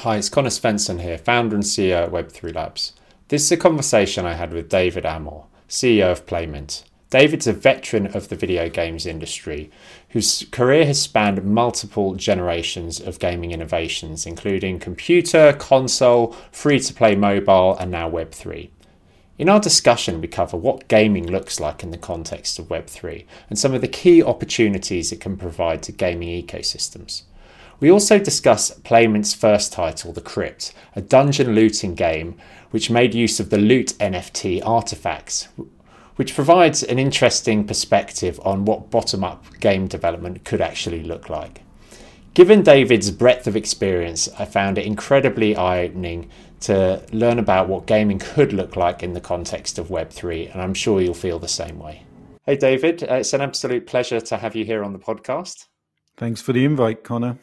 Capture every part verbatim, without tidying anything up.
Hi, it's Connor Svensson here, founder and C E O at web three Labs. This is a conversation I had with David Amor, C E O of Playmint. David's a veteran of the video games industry whose career has spanned multiple generations of gaming innovations, including computer, console, free-to-play mobile, and now web three. In our discussion, we cover what gaming looks like in the context of web three and some of the key opportunities it can provide to gaming ecosystems. We also discuss Playmint's first title, The Crypt, a dungeon looting game which made use of the Loot N F T artifacts, which provides an interesting perspective on what bottom-up game development could actually look like. Given David's breadth of experience, I found it incredibly eye-opening to learn about what gaming could look like in the context of web three, and I'm sure you'll feel the same way. Hey David, uh, it's an absolute pleasure to have you here on the podcast. Thanks for the invite, Connor.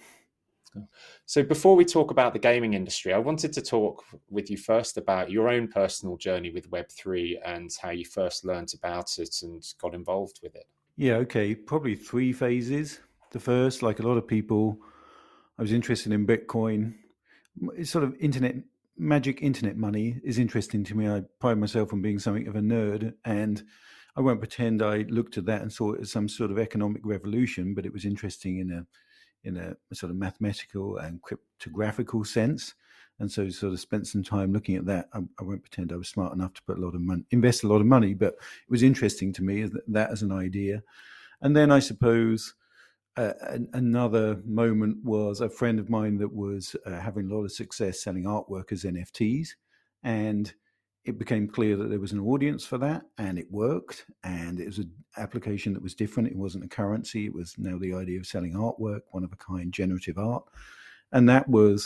So before we talk about the gaming industry, I wanted to talk with you first about your own personal journey with web three and how you first learned about it and got involved with it. Yeah, okay, probably three phases. The first, like a lot of people, I was interested in Bitcoin. It's sort of internet, magic internet money is interesting to me. I pride myself on being something of a nerd, and I won't pretend I looked at that and saw it as some sort of economic revolution, but it was interesting in a in a sort of mathematical and cryptographical sense. And so sort of spent some time looking at that. I, I won't pretend I was smart enough to put a lot of money, invest a lot of money, but it was interesting to me, that, that as an idea. And then I suppose uh, an, another moment was a friend of mine that was uh, having a lot of success selling artwork as N F Ts. And it became clear that there was an audience for that, and it worked. And it was an application that was different. It wasn't a currency. It was now the idea of selling artwork, one of a kind, generative art. And that was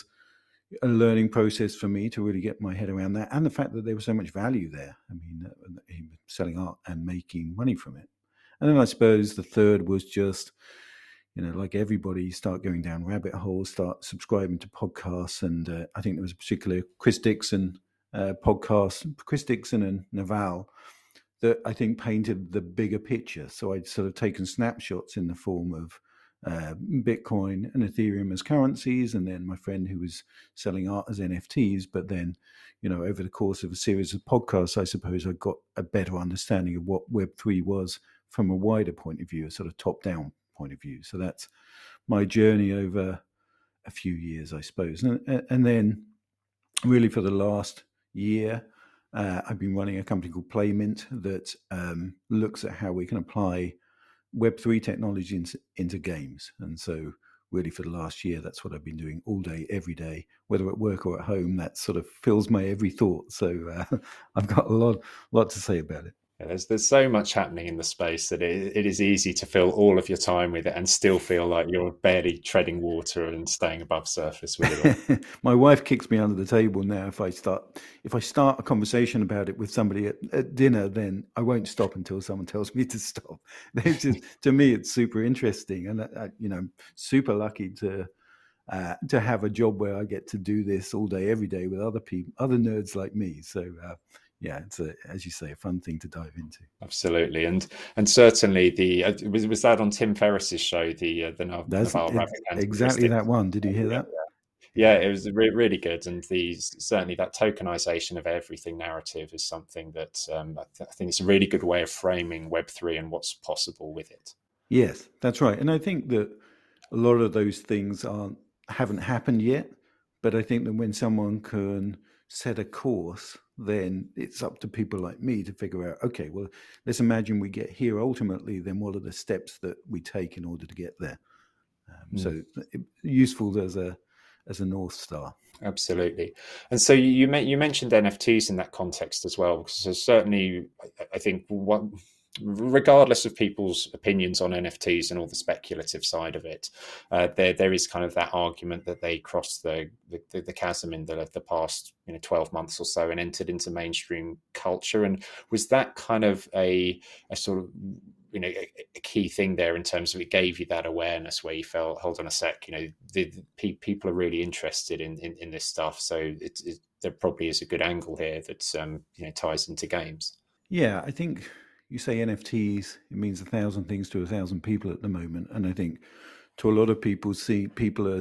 a learning process for me to really get my head around that, and the fact that there was so much value there. I mean, uh, selling art and making money from it. And then I suppose the third was just, you know, like everybody, start going down rabbit holes, start subscribing to podcasts. And uh, I think there was a particular Chris Dixon Uh, podcast, Chris Dixon and Naval, that I think painted the bigger picture. So I'd sort of taken snapshots in the form of uh, Bitcoin and Ethereum as currencies, and then my friend who was selling art as N F Ts. But then, you know, over the course of a series of podcasts, I suppose I got a better understanding of what web three was from a wider point of view, a sort of top-down point of view. So that's my journey over a few years, I suppose. And, and then really for the last year, uh, I've been running a company called Playmint that um, looks at how we can apply web three technology into, into games. And so really for the last year, that's what I've been doing all day, every day, whether at work or at home. That sort of fills my every thought. So uh, I've got a lot, lot to say about it. Yeah, there's there's so much happening in the space that it, it is easy to fill all of your time with it and still feel like you're barely treading water and staying above surface with it. My wife kicks me under the table now if I start if I start a conversation about it with somebody at, at dinner. Then I won't stop until someone tells me to stop. It's just, to me, it's super interesting, and I, you know, super lucky to uh, to have a job where I get to do this all day, every day with other people, other nerds like me. So. Uh, Yeah, it's a, as you say, a fun thing to dive into. Absolutely, and and certainly the uh, was was that on Tim Ferriss's show, the uh, the Naval Ravikant, exactly that one. Did you hear that? Yeah, it was re- really good, and the certainly that tokenization of everything narrative is something that um, I, th- I think it's a really good way of framing web three and what's possible with it. Yes, that's right, and I think that a lot of those things aren't haven't happened yet, but I think that when someone can set a course, then it's up to people like me to figure out, okay, well, let's imagine we get here ultimately, then what are the steps that we take in order to get there? Um, mm. So it, useful as a as a North Star. Absolutely. And so you you mentioned N F Ts in that context as well, because certainly I think what, regardless of people's opinions on N F Ts and all the speculative side of it, uh, there there is kind of that argument that they crossed the the, the chasm in the the past you know twelve months or so and entered into mainstream culture. And was that kind of a a sort of you know a, a key thing there in terms of it gave you that awareness where you felt, hold on a sec, you know the, the people are really interested in in, in this stuff, so it, it, there probably is a good angle here that um, you know ties into games. Yeah, I think. You say N F Ts, it means a thousand things to a thousand people at the moment. And I think to a lot of people, see people are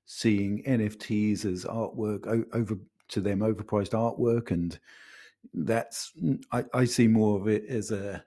seeing N F Ts as artwork over to them overpriced artwork, and that's I, I see more of it as a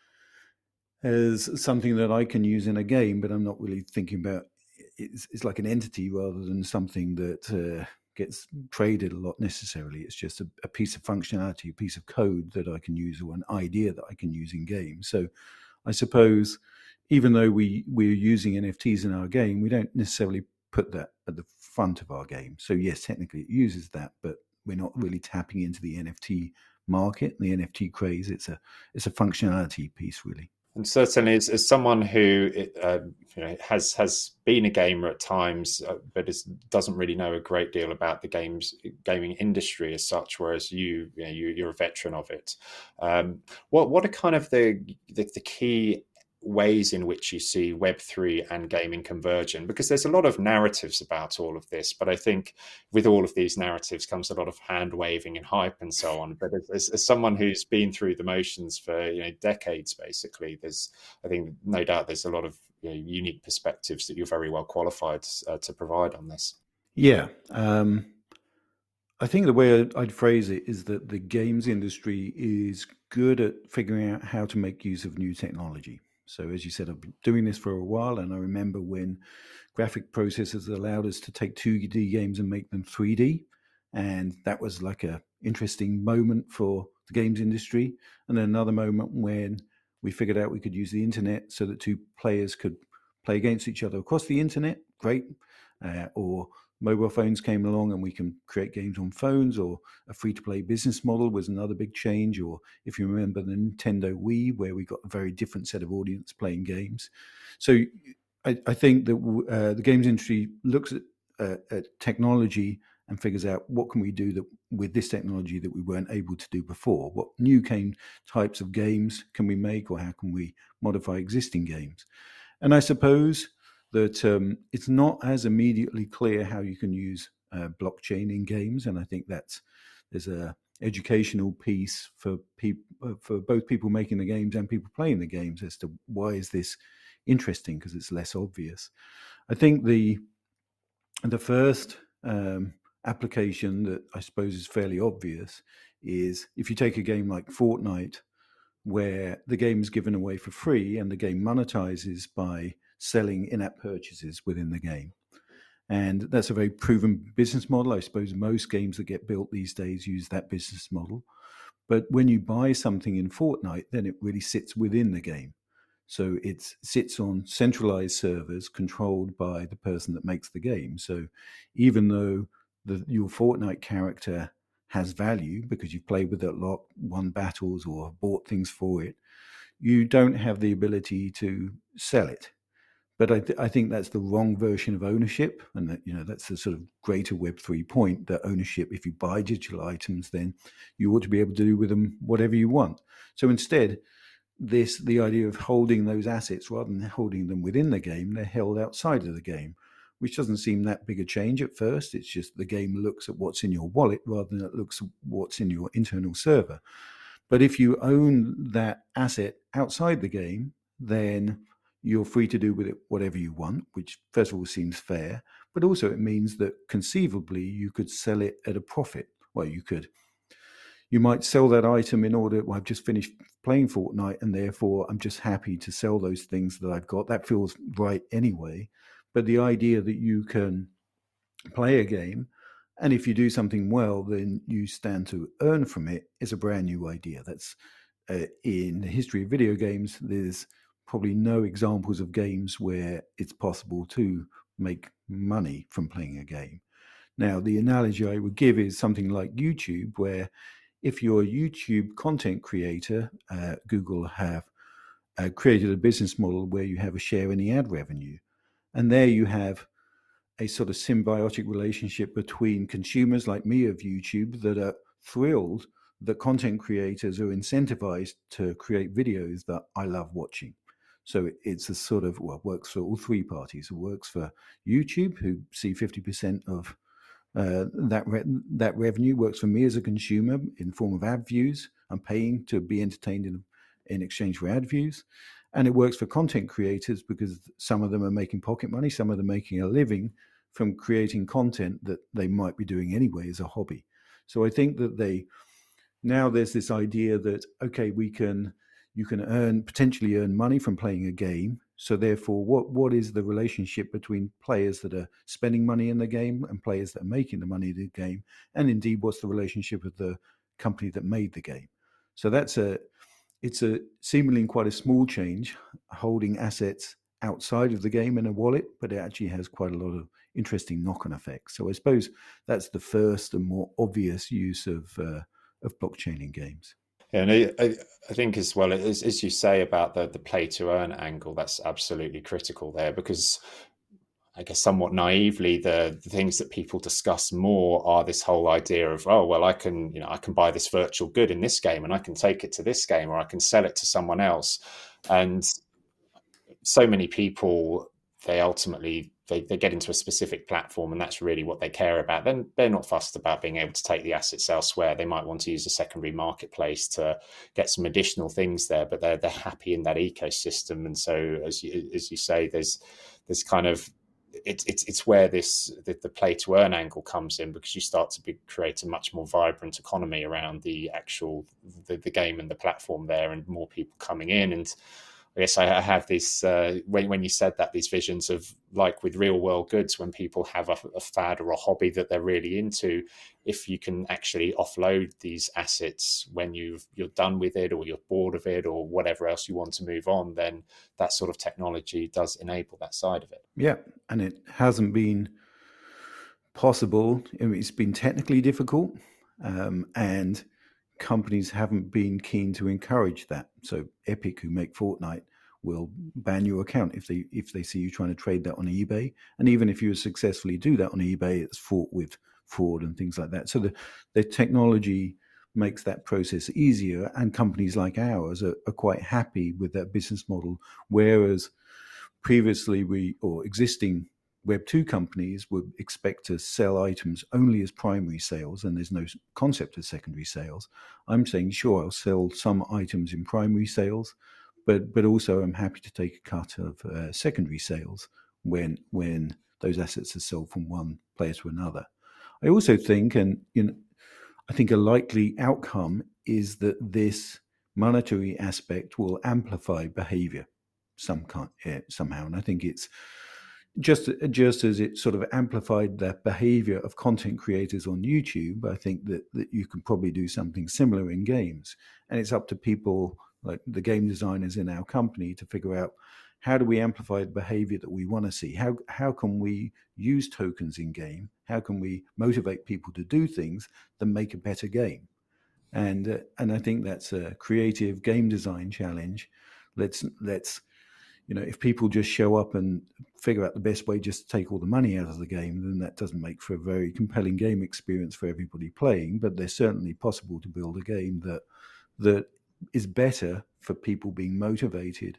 as something that I can use in a game, but I'm not really thinking about it's, it's like an entity rather than something that uh, gets traded a lot necessarily. It's just a, a piece of functionality, a piece of code that I can use, or an idea that I can use in games. So I suppose even though we, we're using N F Ts in our game, we don't necessarily put that at the front of our game. So yes, technically it uses that, but we're not really tapping into the N F T market, the N F T craze. It's a it's a functionality piece, really. And certainly, as, as someone who uh, you know has has been a gamer at times, uh, but is, doesn't really know a great deal about the games gaming industry as such, whereas you, you know, you you're a veteran of it. Um, what what are kind of the, the the key ways in which you see Web three and gaming converging? Because there's a lot of narratives about all of this, but I think with all of these narratives comes a lot of hand waving and hype and so on. But as, as someone who's been through the motions for you know decades, basically, there's I think no doubt there's a lot of you know, unique perspectives that you're very well qualified uh, to provide on this. Yeah. Um, I think the way I'd phrase it is that the games industry is good at figuring out how to make use of new technology. So as you said, I've been doing this for a while, and I remember when graphic processors allowed us to take two D games and make them three D, and that was like a interesting moment for the games industry. And then another moment when we figured out we could use the internet so that two players could play against each other across the internet. Great. Uh, or mobile phones came along and we can create games on phones, or a free-to-play business model was another big change. Or if you remember the Nintendo Wii, where we got a very different set of audience playing games. So I, I think that uh, the games industry looks at, uh, at technology and figures out what can we do that with this technology that we weren't able to do before. What new game types of games can we make, or how can we modify existing games? And I suppose that um, it's not as immediately clear how you can use uh, blockchain in games, and I think that's there's a educational piece for people, for both people making the games and people playing the games, as to why is this interesting, because it's less obvious. I think the the first um, application that I suppose is fairly obvious is if you take a game like Fortnite, where the game is given away for free and the game monetizes by selling in-app purchases within the game. And that's a very proven business model. I suppose most games that get built these days use that business model. But when you buy something in Fortnite, then it really sits within the game. So it sits on centralized servers controlled by the person that makes the game. So even though the, your Fortnite character has value because you've played with it a lot, won battles, or bought things for it, you don't have the ability to sell it. But I, th- I think that's the wrong version of ownership, and that, you know, that's the sort of greater Web three point, that ownership, if you buy digital items, then you ought to be able to do with them whatever you want. So instead, this the idea of holding those assets rather than holding them within the game, they're held outside of the game, which doesn't seem that big a change at first. It's just the game looks at what's in your wallet rather than it looks at what's in your internal server. But if you own that asset outside the game, then you're free to do with it whatever you want, which first of all seems fair, but also it means that conceivably you could sell it at a profit. Well, you could. You might sell that item in order, well, I've just finished playing Fortnite and therefore I'm just happy to sell those things that I've got. That feels right anyway. But the idea that you can play a game, and if you do something well, then you stand to earn from it, is a brand new idea. That's uh, in the history of video games, there's probably no examples of games where it's possible to make money from playing a game. Now, the analogy I would give is something like YouTube, where if you're a YouTube content creator, uh, Google have uh, created a business model where you have a share in the ad revenue. And there you have a sort of symbiotic relationship between consumers like me of YouTube that are thrilled that content creators are incentivized to create videos that I love watching. So it's a sort of, well, works for all three parties. It works for YouTube, who see fifty percent of uh, that re- that revenue. Works for me as a consumer in the form of ad views. I'm paying to be entertained in, in exchange for ad views. And it works for content creators because some of them are making pocket money, some of them are making a living from creating content that they might be doing anyway as a hobby. So I think that they now there's this idea that, okay, we can you can earn potentially earn money from playing a game. So therefore, what what is the relationship between players that are spending money in the game and players that are making the money in the game? And indeed, what's the relationship with the company that made the game? So that's a it's a seemingly quite a small change, holding assets outside of the game in a wallet, but it actually has quite a lot of interesting knock-on effects. So I suppose that's the first and more obvious use of uh, of blockchain in games. Yeah, and I, I think as well, as, as you say about the, the play to earn angle, that's absolutely critical there, because I guess somewhat naively, the, the things that people discuss more are this whole idea of, oh, well, I can, you know, I can buy this virtual good in this game and I can take it to this game, or I can sell it to someone else. And so many people, they ultimately they, they get into a specific platform and that's really what they care about. Then they're not fussed about being able to take the assets elsewhere. They might want to use a secondary marketplace to get some additional things there, but they're they're happy in that ecosystem. And so, as you as you say, there's there's kind of it's it's it's where this the, the play to earn angle comes in, because you start to be, create a much more vibrant economy around the actual the, the game and the platform there, and more people coming in. And I guess I have this, uh, when, when you said that, these visions of, like with real world goods, when people have a, a fad or a hobby that they're really into, if you can actually offload these assets when you've, you're done with it, or you're bored of it, or whatever else you want to move on, then that sort of technology does enable that side of it. Yeah, and it hasn't been possible. I mean, it's been technically difficult, um, and companies haven't been keen to encourage that. So Epic, who make Fortnite, will ban your account if they if they see you trying to trade that on eBay. And even if you successfully do that on eBay, it's fraught with fraud and things like that. So the, the technology makes that process easier, and companies like ours are, are quite happy with that business model, whereas previously we, or existing Web two companies, would expect to sell items only as primary sales, and there's no concept of secondary sales. I'm saying, sure, I'll sell some items in primary sales, but but also I'm happy to take a cut of uh, secondary sales when when those assets are sold from one player to another. I also think, and you know, I think a likely outcome is that this monetary aspect will amplify behavior some kind, uh, somehow, and I think it's Just, just as it sort of amplified the behavior of content creators on YouTube, I think that, that you can probably do something similar in games. And it's up to people like the game designers in our company to figure out, how do we amplify the behavior that we want to see? How how can we use tokens in game? How can we motivate people to do things that make a better game? And uh, and I think that's a creative game design challenge. Let's let's You know, if people just show up and figure out the best way just to take all the money out of the game, then that doesn't make for a very compelling game experience for everybody playing. But there's certainly possible to build a game that that is better for people being motivated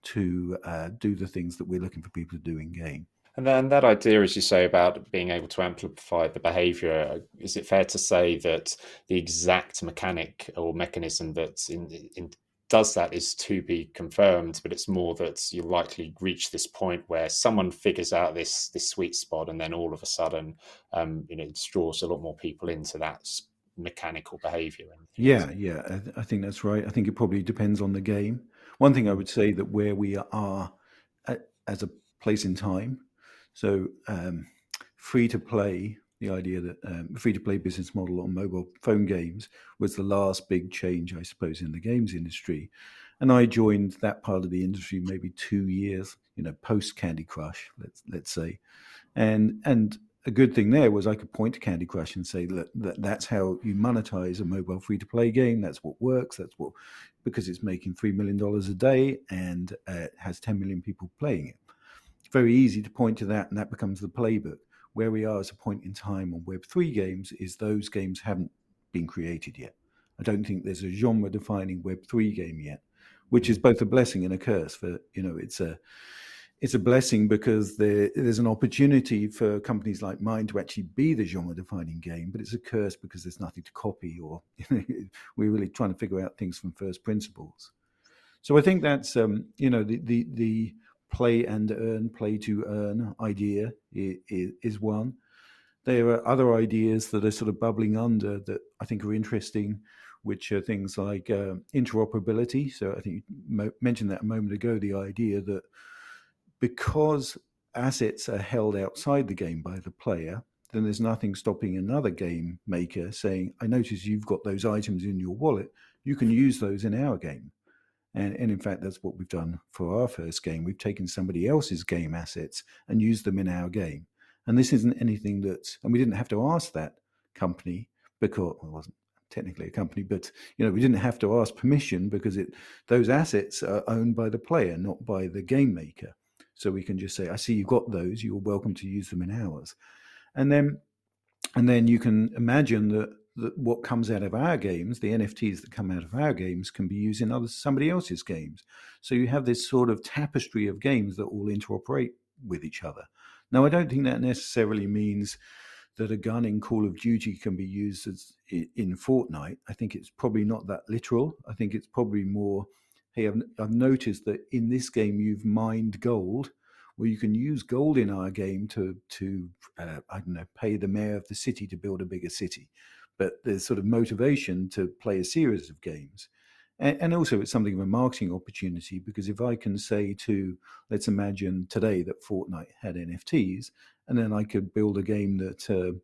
to uh, do the things that we're looking for people to do in game. And then that idea, as you say, about being able to amplify the behavior, is it fair to say that the exact mechanic or mechanism that's in, in does that is to be confirmed, but it's more that you'll likely reach this point where someone figures out this this sweet spot, and then all of a sudden, um, you know, it draws a lot more people into that mechanical behavior. Yeah, yeah, I, th- I think that's right. I think it probably depends on the game. One thing I would say, that where we are at, as a place in time, so um, free to play. The idea that um, free-to-play business model on mobile phone games was the last big change, I suppose, in the games industry. And I joined that part of the industry maybe two years, you know, post Candy Crush, let's let's say. And and a good thing there was I could point to Candy Crush and say that, that that's how you monetize a mobile free-to-play game. That's what works. That's what, because it's making three million dollars a day and uh, has ten million people playing it. It's very easy to point to that, and that becomes the playbook. Where we are as a point in time on Web three games is those games haven't been created yet. I don't think there's a genre-defining Web three game yet, which is both a blessing and a curse. For you know, it's a it's a blessing because there, there's an opportunity for companies like mine to actually be the genre-defining game, but it's a curse because there's nothing to copy, or you know, we're really trying to figure out things from first principles. So I think that's um, you know the the the play and earn, play to earn idea is, is one. There are other ideas that are sort of bubbling under that I think are interesting, which are things like uh, interoperability. So I think you mo- mentioned that a moment ago, the idea that because assets are held outside the game by the player, then there's nothing stopping another game maker saying, I notice you've got those items in your wallet, you can use those in our game. And, and in fact, that's what we've done for our first game. We've taken somebody else's game assets and used them in our game. And this isn't anything that, and we didn't have to ask that company because, well, it wasn't technically a company, but you know, we didn't have to ask permission because it those assets are owned by the player, not by the game maker. So we can just say, I see you've got those, you're welcome to use them in ours. And then and then you can imagine that, that what comes out of our games, the N F Ts that come out of our games, can be used in other somebody else's games. So you have this sort of tapestry of games that all interoperate with each other. Now, I don't think that necessarily means that a gun in Call of Duty can be used as in Fortnite. I think it's probably not that literal. I think it's probably more, hey, I've, I've noticed that in this game you've mined gold, well, you can use gold in our game to, to uh, I don't know, pay the mayor of the city to build a bigger city. But there's sort of motivation to play a series of games. And, and also it's something of a marketing opportunity, because if I can say to, let's imagine today that Fortnite had N F Ts, and then I could build a game that uh,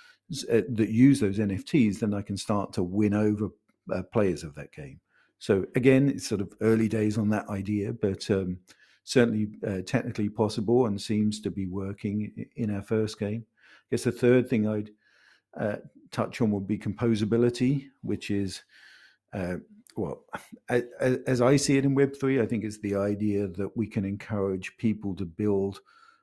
that use those N F Ts, then I can start to win over uh, players of that game. So again, it's sort of early days on that idea, but um, certainly uh, technically possible and seems to be working in our first game. I guess the third thing I'd uh, touch on would be composability, which is, uh, well, as, as I see it in Web three, I think it's the idea that we can encourage people to build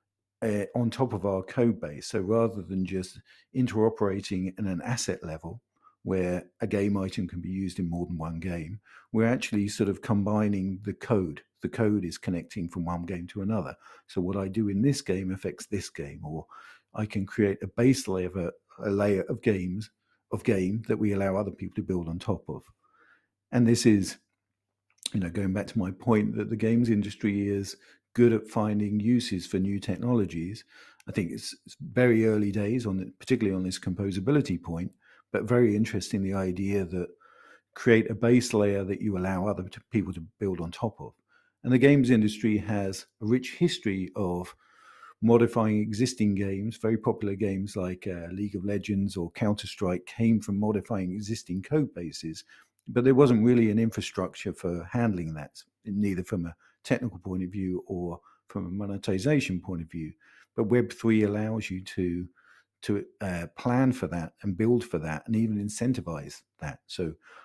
Uh, on top of our code base. So rather than just interoperating at an asset level where a game item can be used in more than one game, we're actually sort of combining the code. The code is connecting from one game to another. So what I do in this game affects this game, or I can create a base layer of a, a layer of games of game that we allow other people to build on top of. And this is, you know, going back to my point that the games industry is good at finding uses for new technologies. I think it's, it's very early days on it, particularly on this composability point, but very interesting, the idea that create a base layer that you allow other people to build on top of. And the games industry has a rich history of modifying existing games. Very popular games like uh, League of Legends or Counter-Strike came from modifying existing code bases, but there wasn't really an infrastructure for handling that, neither from a technical point of view or from a monetization point of view. But Web three allows you to to uh, plan for that and build for that and even incentivize that. So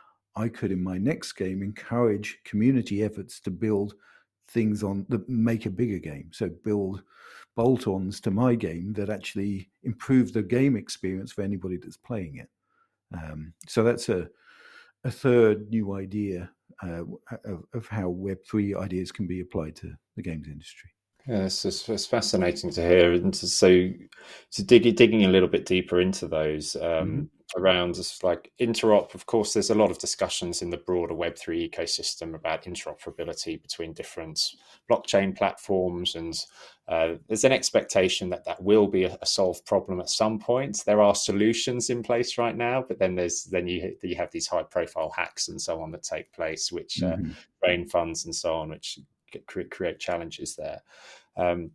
I could, in my next game, encourage community efforts to build things on that make a bigger game. So build bolt-ons to my game that actually improve the game experience for anybody that's playing it. Um, so that's a a third new idea uh, of, of how Web three ideas can be applied to the games industry. Yeah, it's, it's, it's fascinating to hear, and to, so to dig digging a little bit deeper into those um, mm-hmm. around just like interop. Of course, there's a lot of discussions in the broader Web three ecosystem about interoperability between different blockchain platforms, and uh, there's an expectation that that will be a, a solved problem at some point. There are solutions in place right now, but then there's then you you have these high profile hacks and so on that take place, which mm-hmm. uh, drain funds and so on, which Get, create challenges there. Um,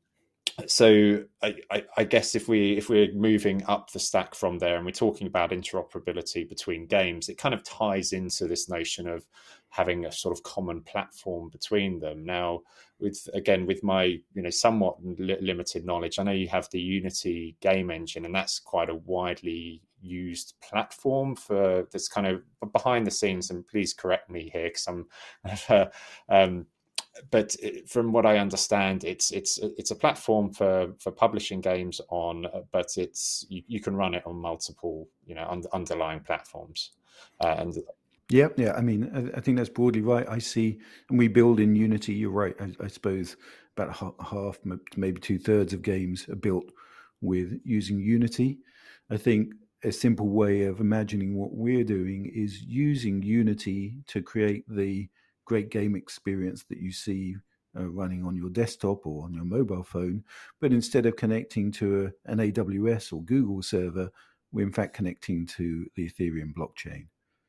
so I, I, I guess if we if we're moving up the stack from there and we're talking about interoperability between games, it kind of ties into this notion of having a sort of common platform between them. Now, with again with my you know somewhat li- limited knowledge, I know you have the Unity game engine, and that's quite a widely used platform for this kind of behind the scenes. And please correct me here because I'm. Uh, um, But from what I understand, it's it's it's a platform for, for publishing games on, but it's you, you can run it on multiple you know un, underlying platforms. Uh, and yeah, yeah. I mean, I, I think that's broadly right. I see, and we build in Unity. You're right. I, I suppose about half, maybe two thirds of games are built with using Unity. I think a simple way of imagining what we're doing is using Unity to create the great game experience that you see uh, running on your desktop or on your mobile phone, but instead of connecting to a, an A W S or Google server, we're in fact connecting to the Ethereum blockchain.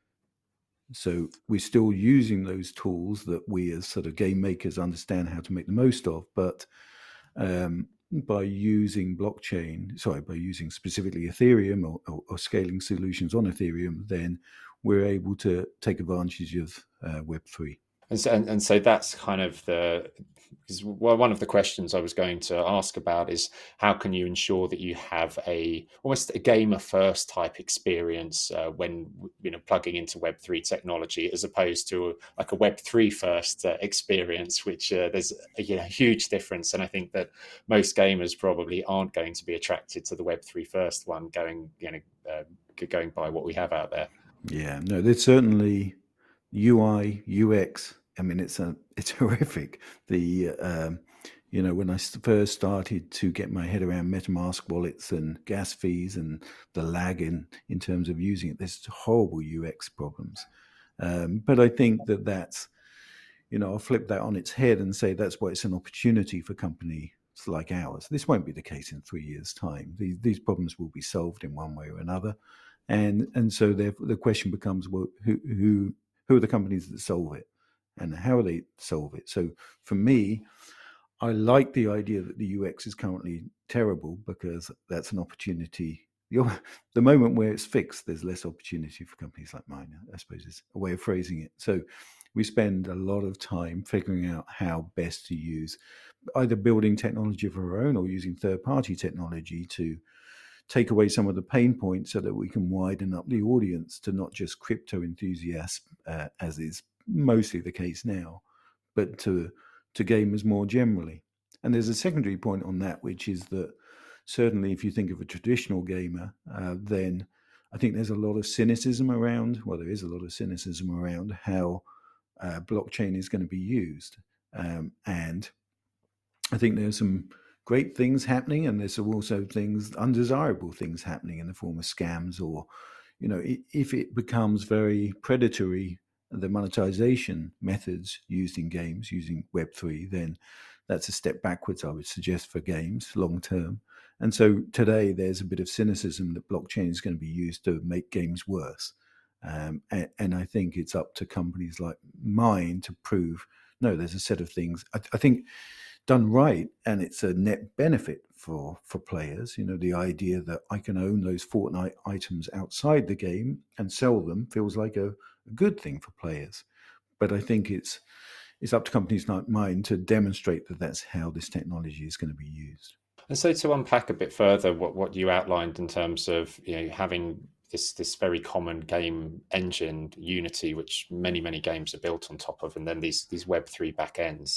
So we're still using those tools that we as sort of game makers understand how to make the most of, but um, by using blockchain, sorry, by using specifically Ethereum or, or, or scaling solutions on Ethereum, then we're able to take advantage of uh, Web three. And so, and, and so that's kind of the, because well, one of the questions I was going to ask about is how can you ensure that you have a almost a gamer first type experience uh, when you know plugging into Web three technology, as opposed to like a Web three first uh, experience, which uh, there's a you know, huge difference. And I think that most gamers probably aren't going to be attracted to the Web three first one, going you know uh, going by what we have out there. Yeah, no, there's certainly U I, U X. I mean, it's a it's horrific. The um, you know when I first started to get my head around MetaMask wallets and gas fees and the lag in in terms of using it, there's horrible U X problems. Um, but I think that that's you know I'll flip that on its head and say that's why it's an opportunity for companies like ours. This won't be the case in three years' time. These these problems will be solved in one way or another, and and so the question becomes, well, who who who are the companies that solve it? And how they solve it. So for me, I like the idea that the U X is currently terrible because that's an opportunity. The, the moment where it's fixed, there's less opportunity for companies like mine, I suppose is a way of phrasing it. So we spend a lot of time figuring out how best to use either building technology of our own or using third-party technology to take away some of the pain points so that we can widen up the audience to not just crypto enthusiasts, uh, as is mostly the case now, but to to gamers more generally. And there's a secondary point on that, which is that certainly if you think of a traditional gamer, uh, then I think there's a lot of cynicism around, well, there is a lot of cynicism around how uh, blockchain is going to be used. Um, and I think there's some great things happening, and there's also things, undesirable things happening in the form of scams, or, you know, if it becomes very predatory, the monetization methods used in games using Web three, then that's a step backwards, I would suggest, for games long term. And so today there's a bit of cynicism that blockchain is going to be used to make games worse. Um, and, and I think it's up to companies like mine to prove, no, there's a set of things. I, I think done right, and it's a net benefit for, for players. You know, the idea that I can own those Fortnite items outside the game and sell them feels like a, a good thing for players. But I think it's it's up to companies like mine to demonstrate that that's how this technology is going to be used. And so to unpack a bit further what, what you outlined in terms of you know having this this very common game engine, Unity, which many, many games are built on top of, and then these these Web three backends.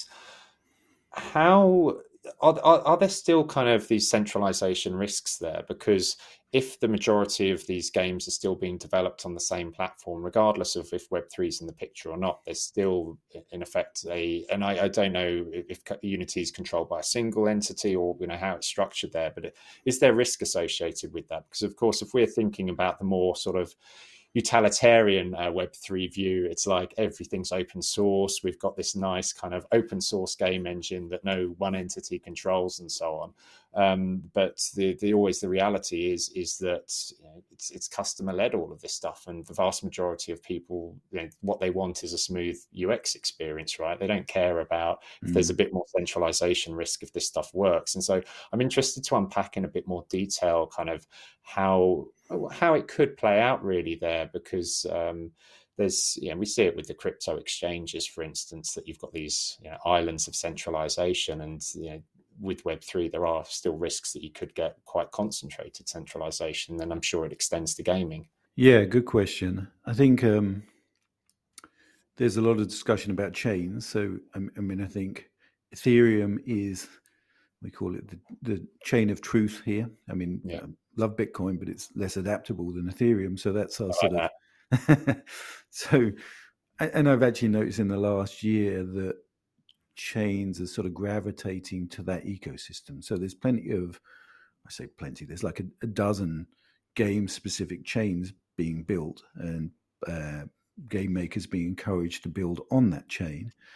How are, are, are there still kind of these centralization risks there? Because if the majority of these games are still being developed on the same platform, regardless of if Web three is in the picture or not, there's still in effect a, and I, I don't know if Unity is controlled by a single entity or you know how it's structured there, but is there risk associated with that? Because of course, if we're thinking about the more sort of utilitarian uh, Web three view, it's like everything's open source. We've got this nice kind of open source game engine that no one entity controls and so on. Um, but the, the always the reality is is that you know, it's it's customer led, all of this stuff, and the vast majority of people, you know, what they want is a smooth U X experience, right? They don't care about if mm. there's a bit more centralization risk if this stuff works. And so I'm interested to unpack in a bit more detail kind of how how it could play out really there, because um, there's, you know, we see it with the crypto exchanges, for instance, that you've got these you know, islands of centralization, and you know, with Web three, there are still risks that you could get quite concentrated centralization, and I'm sure it extends to gaming. Yeah, good question. I think um, there's a lot of discussion about chains. So, I mean, I think Ethereum is, we call it the, the chain of truth here. I mean, yeah. um, love Bitcoin, but it's less adaptable than Ethereum. So that's our sort like of, so, and I've actually noticed in the last year that chains are sort of gravitating to that ecosystem. So there's plenty of, I say plenty, there's like a, a dozen game specific chains being built, and uh, game makers being encouraged to build on that chain.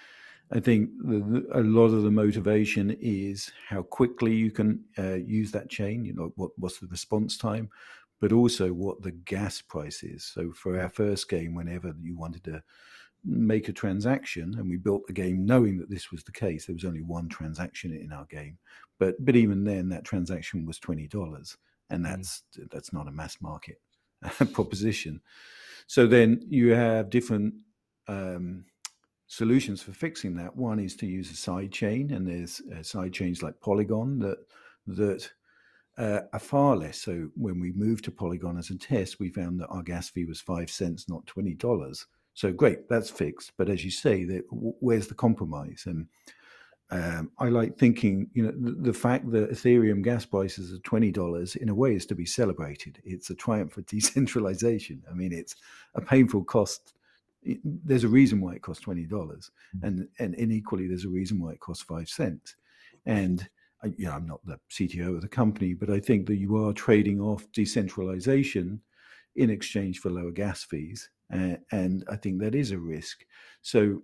I think the, the, a lot of the motivation is how quickly you can uh, use that chain. You know, what what's the response time, but also what the gas price is. So for our first game, whenever you wanted to make a transaction, and we built the game knowing that this was the case, there was only one transaction in our game, but but even then, that transaction was twenty dollars, and that's mm. that's not a mass market proposition. So then you have different um, solutions for fixing that. One is to use a side chain, and there's uh, side chains like Polygon that that uh, are far less. So when we moved to Polygon as a test, we found that our gas fee was five cents, not twenty dollars. So great, that's fixed. But as you say, that where's the compromise? And um, I like thinking, you know, the, the fact that Ethereum gas prices are twenty dollars in a way is to be celebrated. It's a triumph for decentralization. I mean, it's a painful cost. There's a reason why it costs twenty dollars, and and inequally, there's a reason why it costs five cents. And I, you know, I'm not the C T O of the company, but I think that you are trading off decentralization in exchange for lower gas fees, uh, and I think that is a risk. So,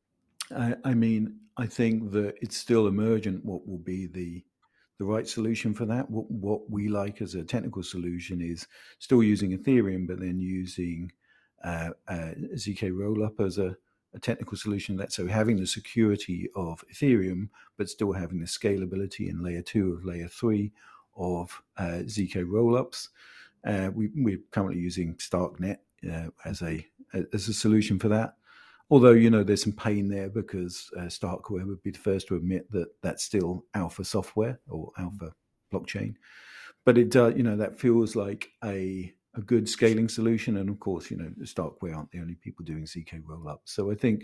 I, I mean, I think that it's still emergent what will be the the right solution for that. What what we like as a technical solution is still using Ethereum, but then using Uh, uh, Z K Rollup as a, a technical solution. That so having the security of Ethereum, but still having the scalability in layer two of layer three of uh, Z K Rollups. Uh, we, we're currently using Starknet uh, as a as a solution for that. Although, you know, there's some pain there because uh, Starkware would be the first to admit that that's still alpha software or alpha blockchain. But it uh, you know, that feels like a a good scaling solution. And of course, you know, Starkware aren't the only people doing Z K Rollup. So I think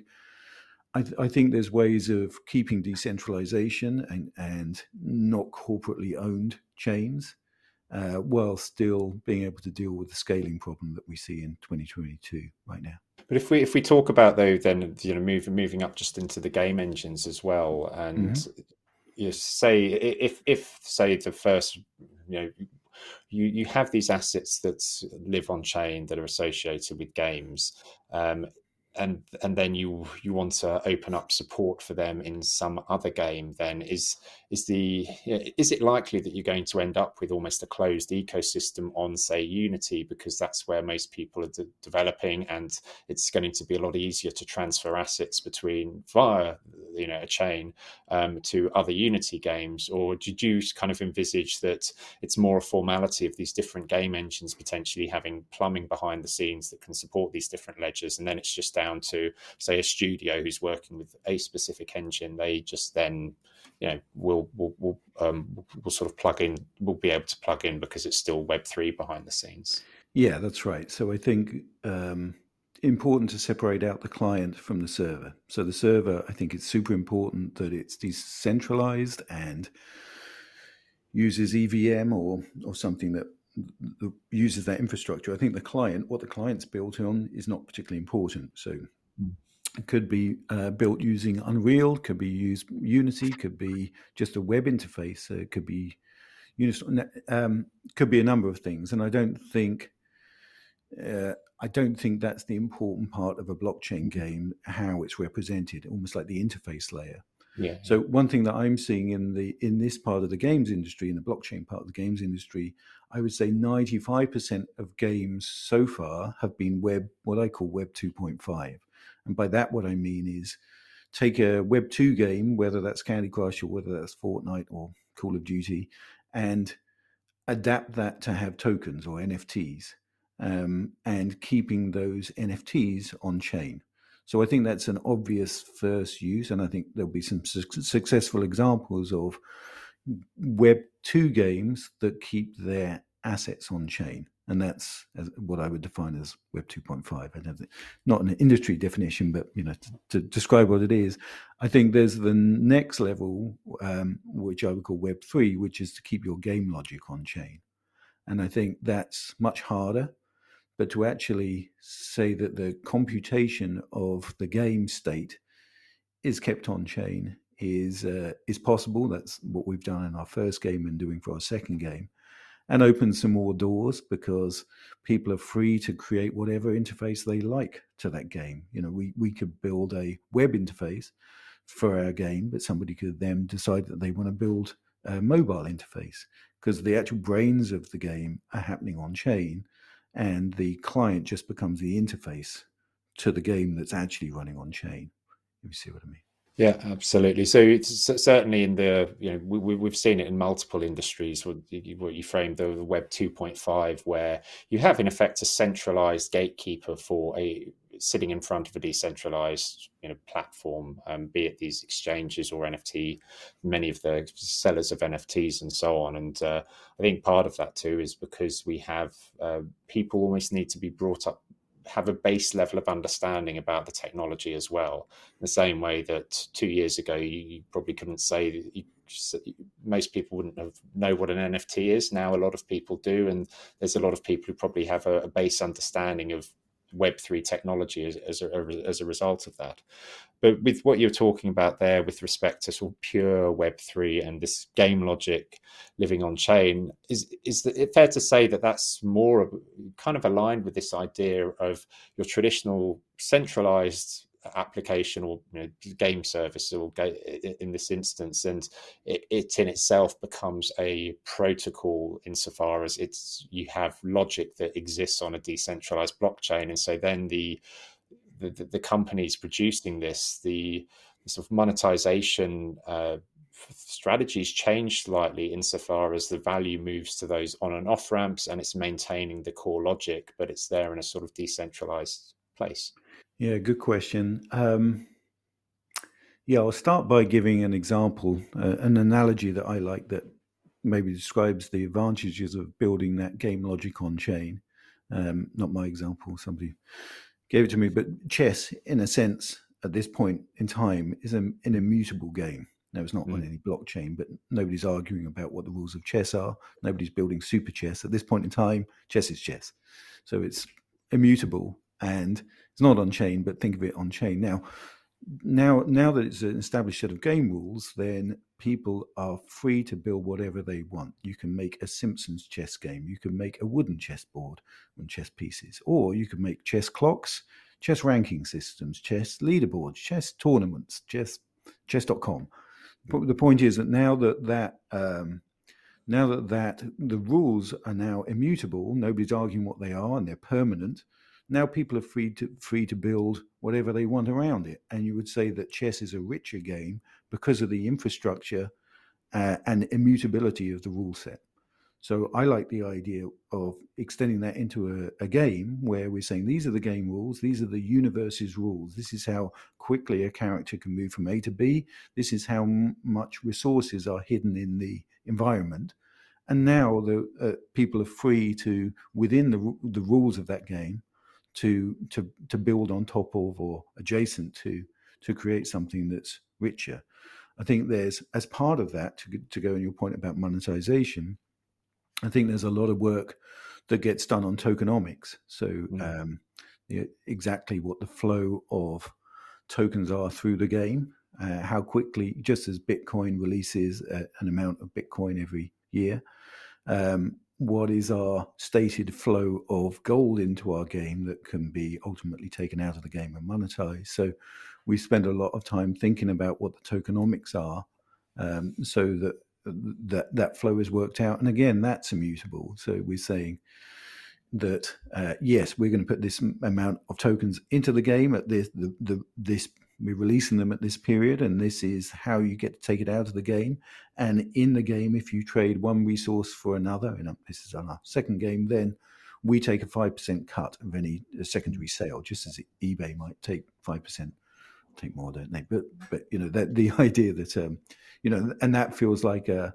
I, th- I think there's ways of keeping decentralization and, and not corporately owned chains uh, while still being able to deal with the scaling problem that we see in twenty twenty-two right now. But if we if we talk about though, then you know, moving moving up just into the game engines as well, and mm-hmm. you say if if say the first, you know, you you have these assets that live on chain that are associated with games, um, and and then you you want to open up support for them in some other game, then is is the is it likely that you're going to end up with almost a closed ecosystem on, say, Unity, because that's where most people are de- developing, and it's going to be a lot easier to transfer assets between via, you know, a chain um, to other Unity games? Or did you kind of envisage that it's more a formality of these different game engines potentially having plumbing behind the scenes that can support these different ledgers, and then it's just down to, say, a studio who's working with a specific engine, they just then, you know, will will will um, will sort of plug in, will be able to plug in because it's still Web three behind the scenes? Yeah, that's right. So I think um, important to separate out the client from the server. So the server, I think it's super important that it's decentralized and uses E V M or or something that uses that infrastructure. I think the client, what the client's built on, is not particularly important. So mm. it could be uh, built using Unreal, could be used Unity, could be just a web interface, uh, it could be um, could be a number of things. And I don't think uh, I don't think that's the important part of a blockchain game, how it's represented, almost like the interface layer. Yeah. So one thing that I'm seeing in the in this part of the games industry, in the blockchain part of the games industry, I would say ninety-five percent of games so far have been web, what I call Web two point five. And by that, what I mean is take a Web two game, whether that's Candy Crush or whether that's Fortnite or Call of Duty, and adapt that to have tokens or N F Ts, um, and keeping those N F Ts on chain. So I think that's an obvious first use, and I think there'll be some su- successful examples of Web two games that keep their assets on chain, and that's what I would define as Web two point five. I don't think, not an industry definition, but you know, to, to describe what it is. I think there's the next level, um, which I would call Web three, which is to keep your game logic on chain, and I think that's much harder. But to actually say that the computation of the game state is kept on chain is uh, is possible. That's what we've done in our first game and doing for our second game, and opens some more doors because people are free to create whatever interface they like to that game. You know, we we could build a web interface for our game, but somebody could then decide that they want to build a mobile interface, because the actual brains of the game are happening on chain, and the client just becomes the interface to the game that's actually running on chain. If you see what I mean. Yeah, absolutely. So it's certainly in the, you know, we, we've seen it in multiple industries, what you, what you framed the Web two point five, where you have in effect a centralized gatekeeper for a sitting in front of a decentralized, you know, platform, um, be it these exchanges or N F T, many of the sellers of N F Ts and so on. And uh, I think part of that too is because we have uh, people almost need to be brought up, have a base level of understanding about the technology as well. In the same way that two years ago, you, you probably couldn't say that you, most people wouldn't have know what an N F T is. Now a lot of people do, and there's a lot of people who probably have a, a base understanding of Web three technology as, as, a, as a result of that. But with what you're talking about there with respect to sort of pure Web three and this game logic living on chain, is is it fair to say that that's more kind of aligned with this idea of your traditional centralized application or, you know, game service, or in this instance, and it, it in itself becomes a protocol insofar as it's you have logic that exists on a decentralized blockchain, and so then the the, the companies producing this, the, the sort of monetization uh, strategies change slightly insofar as the value moves to those on and off ramps, and it's maintaining the core logic, but it's there in a sort of decentralized place. Yeah, good question. Um, yeah, I'll start by giving an example, uh, an analogy that I like that maybe describes the advantages of building that game logic on chain. Um, not my example, somebody gave it to me, but chess, in a sense, at this point in time, is an, an immutable game. Now, it's not mm. on any blockchain, but nobody's arguing about what the rules of chess are. Nobody's building super chess. At this point in time, chess is chess. So it's immutable, and it's not on chain, but think of it on chain. Now, now, now that it's an established set of game rules, then people are free to build whatever they want. You can make a Simpsons chess game. You can make a wooden chessboard and chess pieces, or you can make chess clocks, chess ranking systems, chess leaderboards, chess tournaments, chess chess dot com. But the point is that now that that um, now that that the rules are now immutable, nobody's arguing what they are, and they're permanent. Now people are free to free to build whatever they want around it. And you would say that chess is a richer game because of the infrastructure uh, and immutability of the rule set. So I like the idea of extending that into a, a game where we're saying these are the game rules, these are the universe's rules. This is how quickly a character can move from A to B. This is how m- much resources are hidden in the environment. And now the uh, people are free to, within the the rules of that game, to to to build on top of or adjacent to to create something that's richer. I think there's, as part of that, to, to go on your point about monetization, I think there's a lot of work that gets done on tokenomics. So mm. um, yeah, exactly what the flow of tokens are through the game, uh, how quickly, just as Bitcoin releases uh, an amount of Bitcoin every year, um, what is our stated flow of gold into our game that can be ultimately taken out of the game and monetized. So we spend a lot of time thinking about what the tokenomics are, um, so that that that flow is worked out. And again, that's immutable. So we're saying that uh, yes, we're going to put this amount of tokens into the game at this the, the this we're releasing them at this period, and this is how you get to take it out of the game. And in the game, if you trade one resource for another, and this is on our second game, then we take a five percent cut of any secondary sale, just as eBay might take five percent. Take more, don't they? But but you know that the idea that um, you know, and that feels like a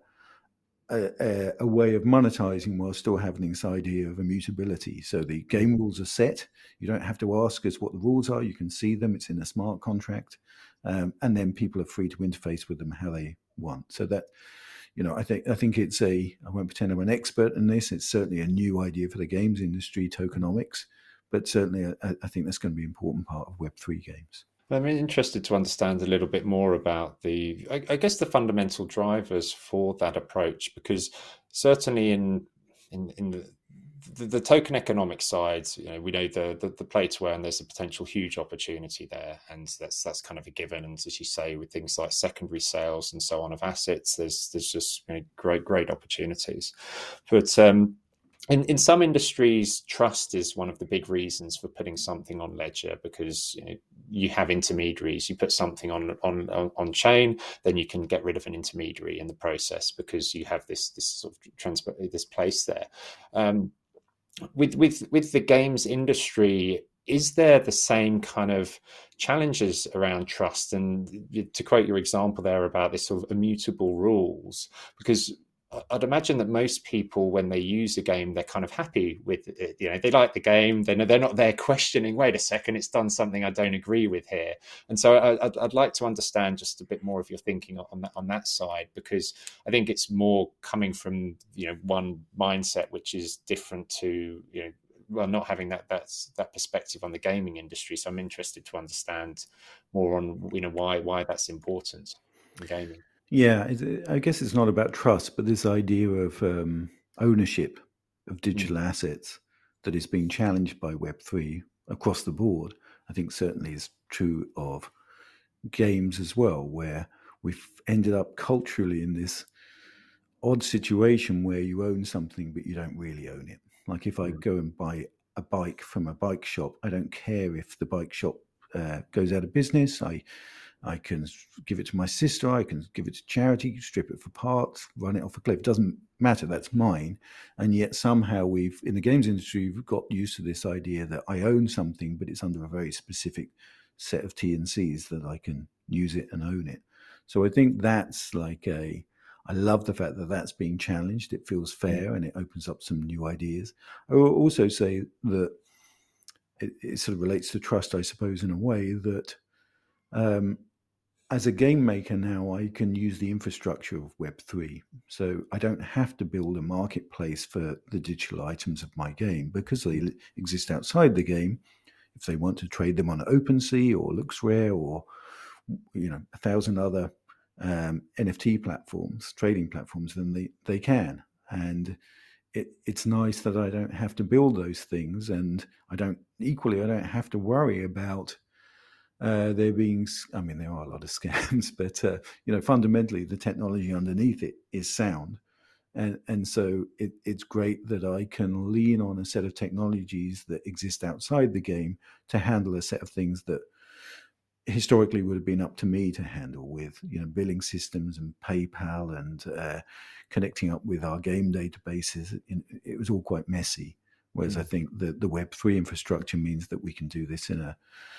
a, a way of monetizing while still having this idea of immutability. So the game rules are set. You don't have to ask us what the rules are. You can see them. It's in a smart contract, um, and then people are free to interface with them how they want. So that, you know, I think I think it's a. I won't pretend I'm an expert in this. It's certainly a new idea for the games industry, tokenomics, but certainly I, I think that's going to be an important part of Web three games. I'm interested to understand a little bit more about the, I, I guess, the fundamental drivers for that approach, because certainly in in, in the, the, the token economic side, you know, we know the, the the play to earn. There's a potential huge opportunity there, and that's that's kind of a given. And as you say, with things like secondary sales and so on of assets, there's there's just, you know, great great opportunities. But um, in in some industries, trust is one of the big reasons for putting something on ledger, because you know, you have intermediaries. You put something on on on chain, then you can get rid of an intermediary in the process because you have this this sort of transfer this place there. Um, with with with the games industry, is there the same kind of challenges around trust? And to quote your example there about this sort of immutable rules, because I'd imagine that most people, when they use a game, they're kind of happy with it. You know, they like the game. They're, they're not there questioning, wait a second, it's done something I don't agree with here. And so I, I'd, I'd like to understand just a bit more of your thinking on that, on that side, because I think it's more coming from, you know, one mindset, which is different to, you know, well, not having that that's that perspective on the gaming industry. So I'm interested to understand more on, you know, why why that's important in gaming. Yeah, I guess it's not about trust, but this idea of um, ownership of digital mm. assets that is being challenged by Web three across the board, I think certainly is true of games as well, where we've ended up culturally in this odd situation where you own something, but you don't really own it. Like if I mm. go and buy a bike from a bike shop, I don't care if the bike shop uh, goes out of business. I I can give it to my sister, I can give it to charity, strip it for parts, run it off a cliff. It doesn't matter, that's mine. And yet somehow we've, in the games industry, we've got used to this idea that I own something, but it's under a very specific set of T and Cs that I can use it and own it. So I think that's like a, I love the fact that that's being challenged. It feels fair and it opens up some new ideas. I will also say that it, it sort of relates to trust, I suppose, in a way that um, as a game maker now, I can use the infrastructure of Web three. So I don't have to build a marketplace for the digital items of my game because they exist outside the game. If they want to trade them on OpenSea or LooksRare or, you know, a thousand other um, N F T platforms, trading platforms, then they, they can. And it, it's nice that I don't have to build those things. And I don't, equally, I don't have to worry about Uh, there being, I mean, there are a lot of scams, but, uh, you know, fundamentally the technology underneath it is sound. And and so it, it's great that I can lean on a set of technologies that exist outside the game to handle a set of things that historically would have been up to me to handle with, you know, billing systems and PayPal and uh, connecting up with our game databases. It was all quite messy. Whereas mm. I think that the Web three infrastructure means that we can do this in a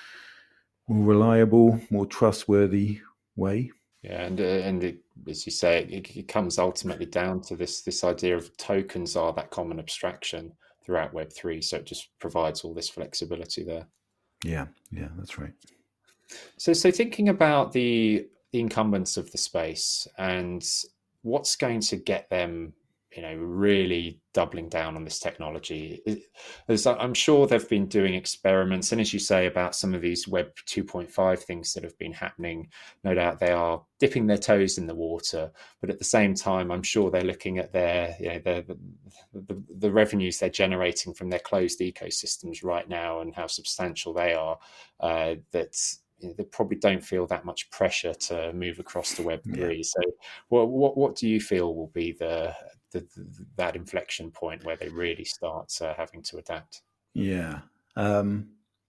more reliable, more trustworthy way. Yeah, and uh, and it, as you say, it, it comes ultimately down to this this idea of tokens are that common abstraction throughout Web three, so it just provides all this flexibility there. Yeah, yeah, that's right. So, so thinking about the the incumbents of the space and what's going to get them, you know, really doubling down on this technology. As I'm sure they've been doing experiments, and as you say about some of these Web two point five things that have been happening, no doubt they are dipping their toes in the water. But at the same time, I'm sure they're looking at their, you know, their, the, the, the revenues they're generating from their closed ecosystems right now and how substantial they are. Uh, that you know, they probably don't feel that much pressure to move across to Web three. Yeah. So, what what what do you feel will be the The, the, that inflection point where they really start uh, having to adapt? Yeah. Um,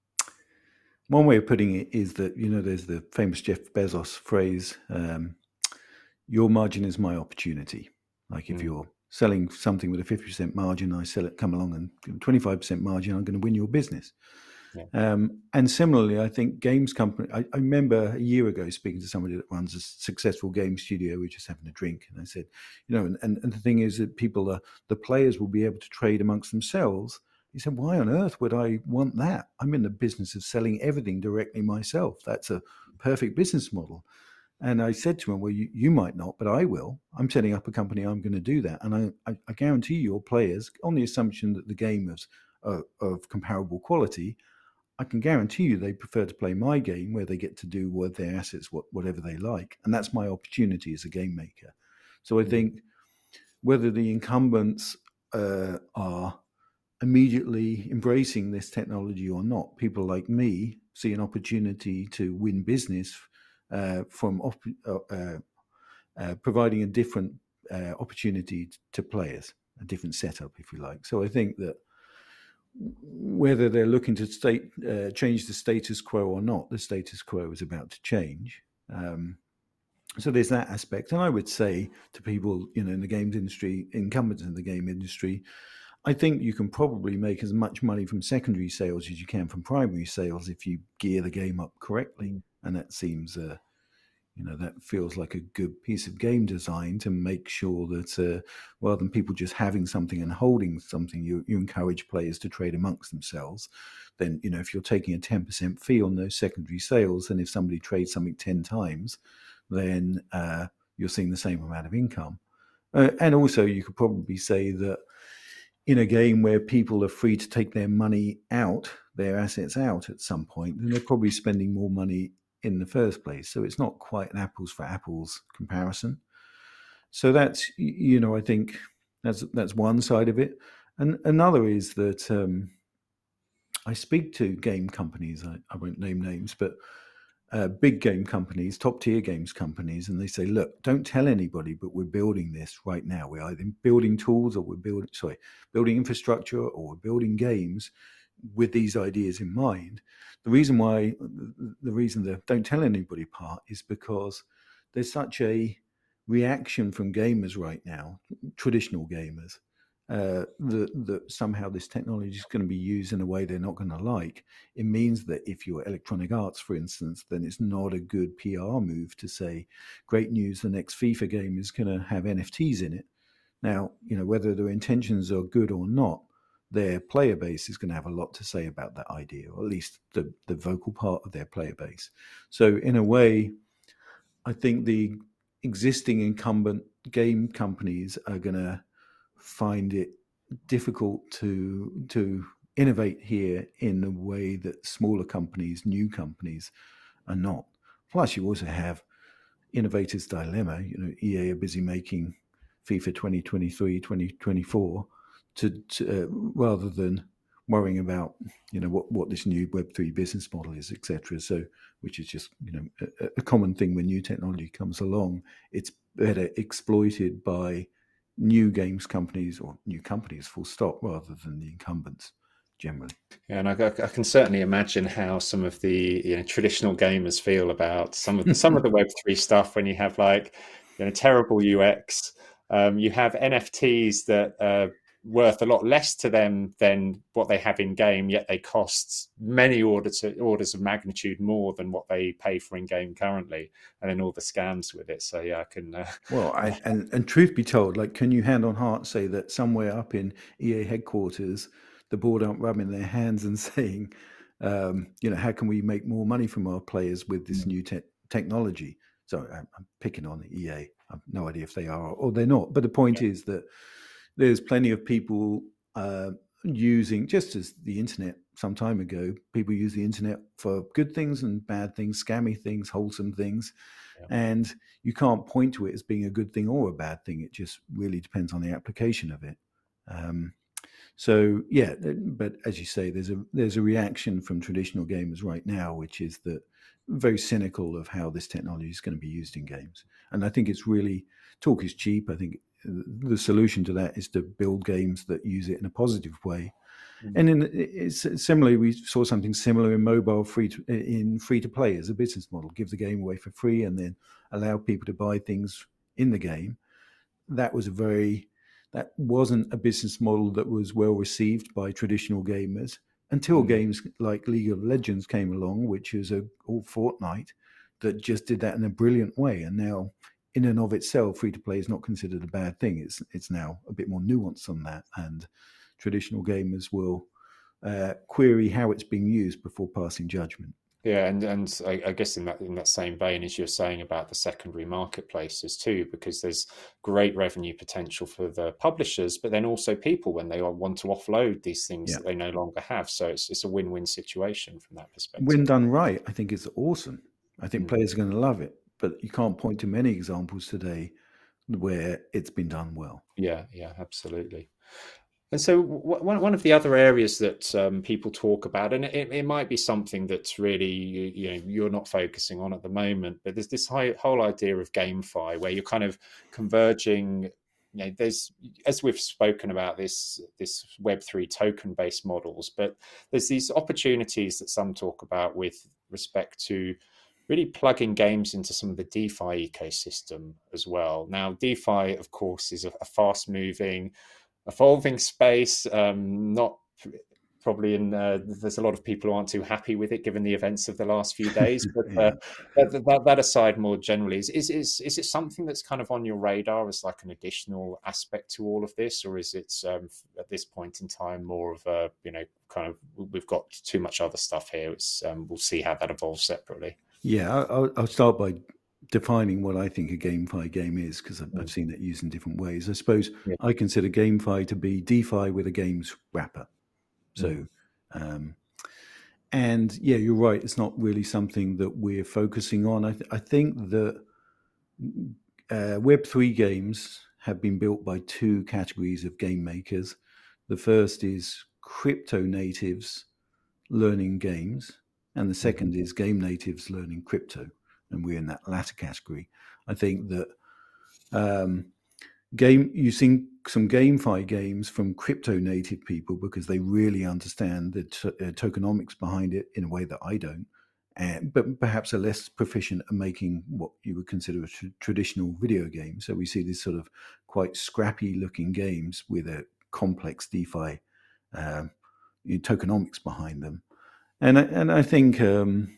one way of putting it is that, you know, there's the famous Jeff Bezos phrase, um, your margin is my opportunity. Like if mm. you're selling something with a fifty percent margin, I sell it, come along and give twenty-five percent margin, I'm going to win your business. Yeah. Um, and similarly, I think games company, I, I remember a year ago speaking to somebody that runs a successful game studio. We were just having a drink and I said, you know, and, and, and the thing is that people, are, the players will be able to trade amongst themselves. He said, why on earth would I want that? I'm in the business of selling everything directly myself. That's a perfect business model. And I said to him, well, you, you might not, but I will. I'm setting up a company. I'm going to do that. And I, I, I guarantee your players, on the assumption that the game is uh, of comparable quality, I can guarantee you they prefer to play my game where they get to do with their assets what, whatever they like. And that's my opportunity as a game maker. So I think whether the incumbents uh, are immediately embracing this technology or not. People like me see an opportunity to win business uh, from op- uh, uh, providing a different uh, opportunity to players, a different setup, if you like. So I think that whether they're looking to state, uh, change the status quo or not, the status quo is about to change. Um, so there's that aspect. And I would say to people, you know, in the games industry, incumbents in the game industry, I think you can probably make as much money from secondary sales as you can from primary sales if you gear the game up correctly. And that seems, uh, you know, that feels like a good piece of game design to make sure that uh, rather than people just having something and holding something, you, you encourage players to trade amongst themselves. Then, you know, if you're taking a ten percent fee on those secondary sales, and if somebody trades something ten times, then uh, you're seeing the same amount of income. Uh, and also you could probably say that in a game where people are free to take their money out, their assets out at some point, then they're probably spending more money in the first place. So it's not quite an apples for apples comparison. So that's, you know, I think that's that's one side of it. And another is that um, I speak to game companies, I, I won't name names, but uh, big game companies, top tier games companies, and they say, look, don't tell anybody, but we're building this right now. We're either building tools or we're building, sorry, building infrastructure or we're building games with these ideas in mind. The reason why, the reason the don't tell anybody part is because there's such a reaction from gamers right now, traditional gamers, uh, that, that somehow this technology is going to be used in a way they're not going to like. It means that if you're Electronic Arts, for instance, then it's not a good P R move to say, great news, the next FIFA game is going to have N F Ts in it. Now, you know, whether their intentions are good or not, their player base is going to have a lot to say about that idea, or at least the, the vocal part of their player base. So in a way, I think the existing incumbent game companies are going to find it difficult to to innovate here in a way that smaller companies, new companies are not. Plus, you also have innovators' dilemma. You know, E A are busy making FIFA twenty twenty-three, twenty twenty-four to, to uh, rather than worrying about, you know, what, what this new Web three business model is, et cetera. So, which is just, you know, a, a common thing when new technology comes along. It's better exploited by new games companies or new companies, full stop, rather than the incumbents generally. Yeah, and I, I can certainly imagine how some of the, you know, traditional gamers feel about some of the, some of the Web three stuff when you have like, you know, terrible U X. Um, you have N F Ts that are worth a lot less to them than what they have in game, yet they cost many order to, orders of magnitude more than what they pay for in game currently, and then all the scams with it. So yeah, I can. Uh, well, I, and and truth be told, like, can you hand on heart say that somewhere up in E A headquarters, the board aren't rubbing their hands and saying, um, you know, how can we make more money from our players with this new te- technology? So I'm, I'm picking on E A. I have no idea if they are or they're not. But the point yeah. is that there's plenty of people uh, using, just as the internet some time ago, people use the internet for good things and bad things, scammy things, wholesome things. Yeah. And you can't point to it as being a good thing or a bad thing. It just really depends on the application of it. Um, so, yeah, but as you say, there's a there's a reaction from traditional gamers right now, which is that very cynical of how this technology is going to be used in games. And I think it's really, talk is cheap. I think the solution to that is to build games that use it in a positive way. Mm-hmm. And in, it's similarly, we saw something similar in mobile free to, in free to play as a business model. Give the game away for free and then allow people to buy things in the game. That was a very that wasn't a business model that was well received by traditional gamers until mm-hmm. games like League of Legends came along, which is a all Fortnite that just did that in a brilliant way. And now, in and of itself, free to play is not considered a bad thing. It's it's now a bit more nuanced than that, and traditional gamers will uh, query how it's being used before passing judgment. Yeah, and and I, I guess in that in that same vein as you're saying about the secondary marketplaces too, because there's great revenue potential for the publishers, but then also people when they want to offload these things yeah. that they no longer have. So it's it's a win-win situation from that perspective. When done right, I think it's awesome. I think mm. players are going to love it, but you can't point to many examples today where it's been done well. Yeah, yeah, absolutely. And so w- one one of the other areas that um, people talk about, and it, it might be something that's really you, you know you're not focusing on at the moment, but there's this high, whole idea of GameFi where you're kind of converging. You know, there's as we've spoken about this this Web three token based models, but there's these opportunities that some talk about with respect to really plugging games into some of the DeFi ecosystem as well. Now, DeFi, of course, is a, a fast moving evolving space. Um, not probably in uh, there's a lot of people who aren't too happy with it given the events of the last few days. But Yeah. uh, that, that, that aside, more generally, is, is is is it something that's kind of on your radar as like an additional aspect to all of this, or is it um, at this point in time more of a you know kind of we've got too much other stuff here? It's um, we'll see how that evolves separately. Yeah, I'll, I'll start by defining what I think a GameFi game is, because I've, I've seen it used in different ways. I suppose Yeah. I consider GameFi to be DeFi with a games wrapper. So, Mm. um, and yeah, you're right. It's not really something that we're focusing on. I, th- I think that uh, Web three games have been built by two categories of game makers. The first is crypto natives learning games, and the second is game natives learning crypto, and we're in that latter category. I think that um, game you've seen some GameFi games from crypto native people because they really understand the t- uh, tokenomics behind it in a way that I don't, and but perhaps are less proficient at making what you would consider a tr- traditional video game. So we see these sort of quite scrappy looking games with a complex DeFi um, tokenomics behind them. And I, and I think um,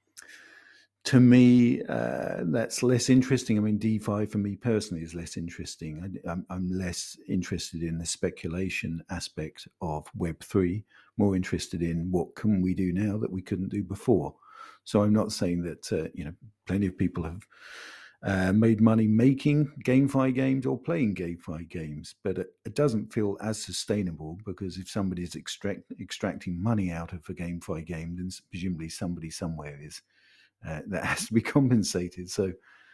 to me uh, that's less interesting. I mean, DeFi for me personally is less interesting. I, I'm, I'm less interested in the speculation aspect of Web three. More interested in what can we do now that we couldn't do before. So I'm not saying that uh, you know plenty of people have uh, made money making GameFi games or playing GameFi games, but it, it doesn't feel as sustainable because if somebody's extract, extracting money out of a GameFi game, then presumably somebody somewhere is uh, that has to be compensated. So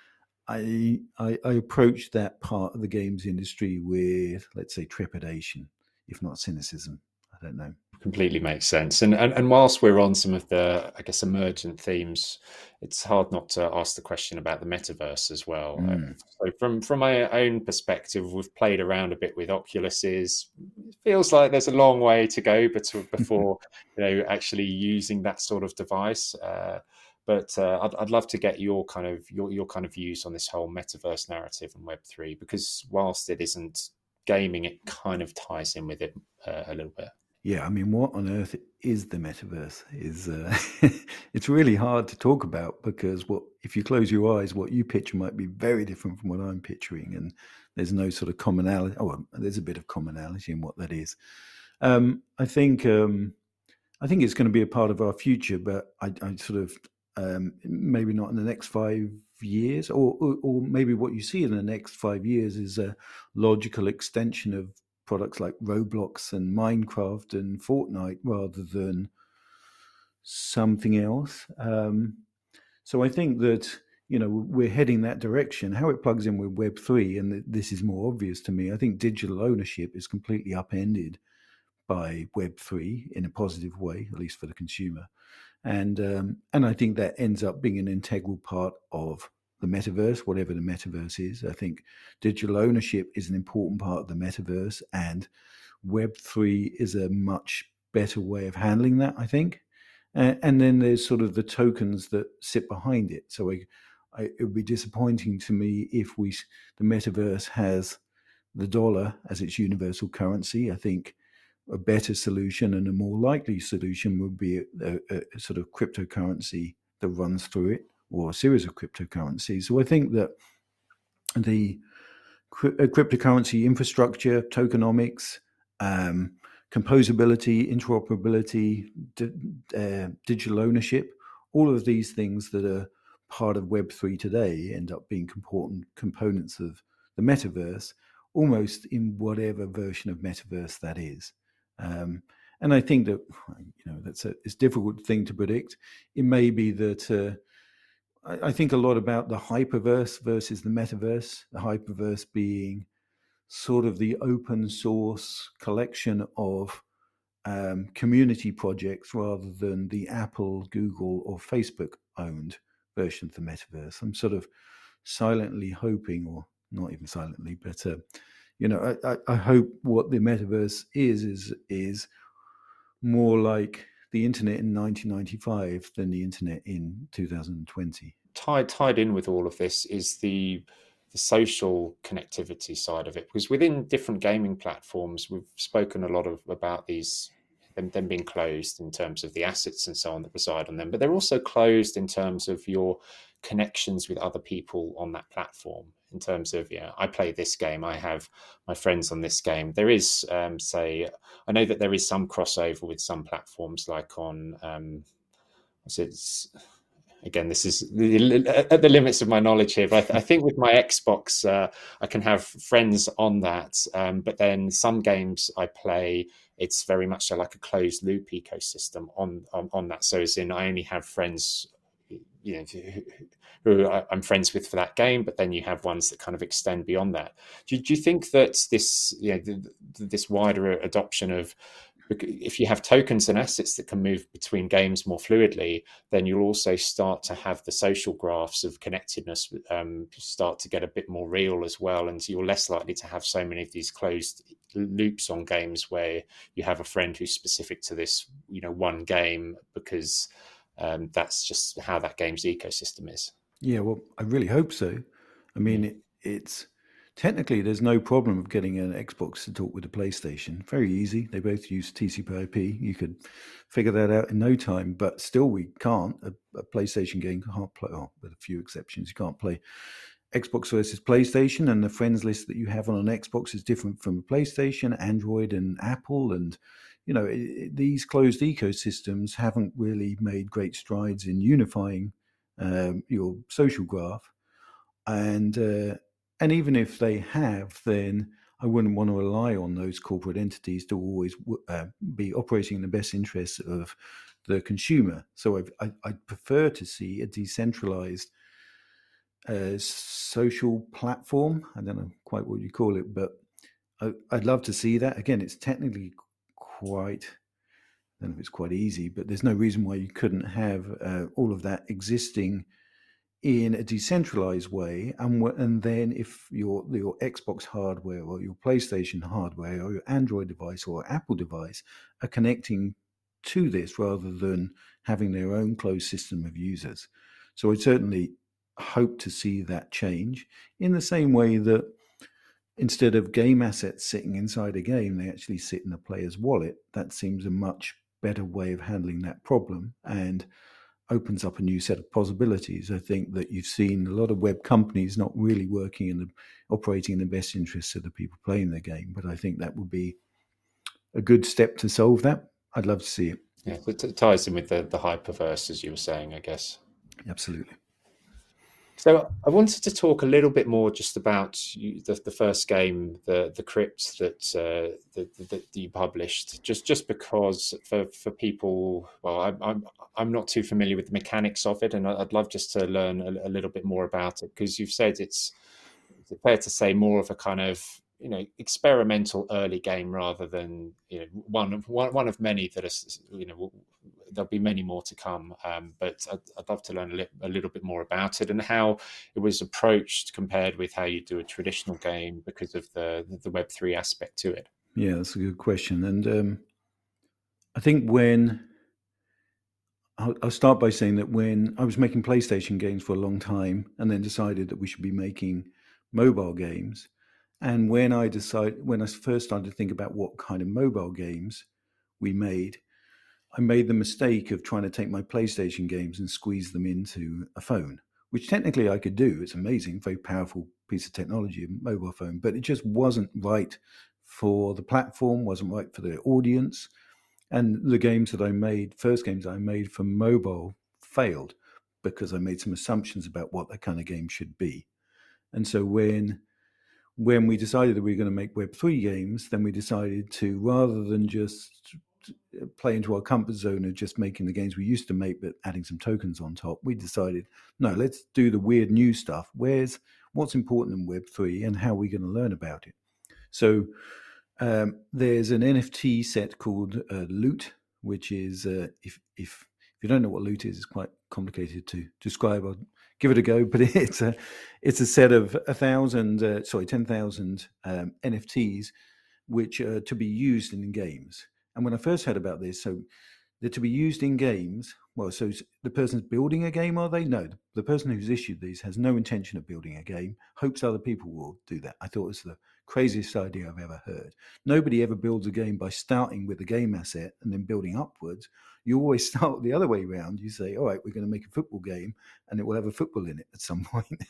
I, I I approach that part of the games industry with, let's say, trepidation, if not cynicism. I don't know. Completely makes sense. And, and and whilst we're on some of the, I guess, emergent themes, it's hard not to ask the question about the metaverse as well. Mm. Uh, so from from my own perspective, we've played around a bit with Oculuses. It feels like there's a long way to go but before you know actually using that sort of device. Uh, but uh, I'd, I'd love to get your kind of your your kind of views on this whole metaverse narrative and Web three, because whilst it isn't gaming, it kind of ties in with it uh, a little bit. Yeah, I mean, what on earth is the metaverse? Is uh, it's really hard to talk about because what if you close your eyes, what you picture might be very different from what I'm picturing, and there's no sort of commonality. Oh, well, there's a bit of commonality in what that is. Um, I think um, I think it's going to be a part of our future, but I, I sort of um, maybe not in the next five years, or, or or maybe what you see in the next five years is a logical extension of products like Roblox and Minecraft and Fortnite rather than something else. Um, so I think that you know we're heading that direction. How it plugs in with Web three, and this is more obvious to me. I think digital ownership is completely upended by Web three in a positive way, at least for the consumer, and um, and I think that ends up being an integral part of the metaverse, whatever the metaverse is. I think digital ownership is an important part of the metaverse, and Web three is a much better way of handling that, I think. And, and then there's sort of the tokens that sit behind it. So I, I, it would be disappointing to me if we the metaverse has the dollar as its universal currency. I think a better solution and a more likely solution would be a, a, a sort of cryptocurrency that runs through it, or a series of cryptocurrencies. So I think that the cryptocurrency infrastructure, tokenomics, um, composability, interoperability, di- uh, digital ownership, all of these things that are part of Web three today end up being important components of the metaverse, almost in whatever version of metaverse that is. Um, and I think that you know that's a it's a difficult thing to predict. It may be that uh, I, I think a lot about the hyperverse versus the metaverse. The hyperverse being sort of the open source collection of um, community projects rather than the Apple, Google, or Facebook owned version of the metaverse. I'm sort of silently hoping, or not even silently, but uh, you know, I, I hope what the metaverse is is is more like the internet in nineteen ninety-five than the internet in two thousand twenty. Tied tied in with all of this is the the social connectivity side of it, because within different gaming platforms, we've spoken a lot of about these them, them being closed in terms of the assets and so on that reside on them, but they're also closed in terms of your connections with other people on that platform. In terms of, yeah, I play this game, I have my friends on this game. There is, um, say, I know that there is some crossover with some platforms, like on, um, it's, again, this is at the limits of my knowledge here, but I, th- I think with my Xbox, uh, I can have friends on that. Um, but then some games I play, it's very much so like a closed loop ecosystem on, on, on that. So as in, I only have friends, you know, who I'm friends with for that game, but then you have ones that kind of extend beyond that. Do, do you think that this, you know, the, this wider adoption of, if you have tokens and assets that can move between games more fluidly, then you'll also start to have the social graphs of connectedness um, start to get a bit more real as well. And you're less likely to have so many of these closed loops on games where you have a friend who's specific to this, you know, one game, because um, that's just how that game's ecosystem is. Yeah, well, I really hope so. I mean, it, it's technically there's no problem of getting an Xbox to talk with a PlayStation. Very easy. They both use T C P I P. You could figure that out in no time, but still we can't. A, a PlayStation game can't play, oh, with a few exceptions, you can't play Xbox versus PlayStation, and the friends list that you have on an Xbox is different from PlayStation, Android, and Apple. And, you know, it, it, these closed ecosystems haven't really made great strides in unifying um, your social graph. And, uh, and even if they have, then I wouldn't want to rely on those corporate entities to always uh, be operating in the best interests of the consumer. So I've, I, I'd prefer to see a decentralized uh, social platform. I don't know quite what you call it, but I, I'd love to see that. Again, it's technically quite, I don't know if it's quite easy, but there's no reason why you couldn't have uh, all of that existing in a decentralized way, and and then if your your Xbox hardware or your PlayStation hardware or your Android device or Apple device are connecting to this rather than having their own closed system of users. So I certainly hope to see that change in the same way that instead of game assets sitting inside a game, they actually sit in a player's wallet. That seems a much better way of handling that problem and opens up a new set of possibilities. I think that you've seen a lot of web companies not really working in the operating in the best interests of the people playing the game, but I think that would be a good step to solve that. I'd love to see it. Yeah, it ties in with the, the hyperverse, as you were saying, I guess. Absolutely. So I wanted to talk a little bit more just about you, the, the first game, the the Crypt that, uh, that that you published. Just just because for, for people, well, I'm I'm I'm not too familiar with the mechanics of it, and I'd love just to learn a, a little bit more about it, because you've said it's, it's fair to say more of a kind of, you know, experimental early game rather than, you know, one of one, one of many that are, you know, there'll be many more to come. Um, but I'd, I'd love to learn a, li- a little bit more about it and how it was approached compared with how you do a traditional game because of the the Web three aspect to it. Yeah, that's a good question. And um, I think when I'll, I'll start by saying that when I was making PlayStation games for a long time and then decided that we should be making mobile games, and when I decided, when I first started to think about what kind of mobile games we made, I made the mistake of trying to take my PlayStation games and squeeze them into a phone, which technically I could do. It's amazing, very powerful piece of technology, a mobile phone, but it just wasn't right for the platform, wasn't right for the audience. And the games that I made, first games I made for mobile, failed because I made some assumptions about what that kind of game should be. And so when when we decided that we were going to make Web three games, then we decided to, rather than just play into our comfort zone of just making the games we used to make but adding some tokens on top, we decided, no, let's do the weird new stuff. Where's what's important in Web three and how are we going to learn about it? So um, there's an N F T set called uh, Loot, which is uh, if if if you don't know what Loot is, it's quite complicated to describe. I'll give it a go, but it's a it's a set of a thousand, uh, sorry, ten thousand um, N F Ts, which are to be used in games. And when I first heard about this, so they're to be used in games. Well, so the person's building a game, are they? No, the person who's issued these has no intention of building a game, hopes other people will do that. I thought it was the craziest idea I've ever heard. Nobody ever builds a game by starting with a game asset and then building upwards. You always start the other way around. You say, all right, we're going to make a football game and it will have a football in it at some point.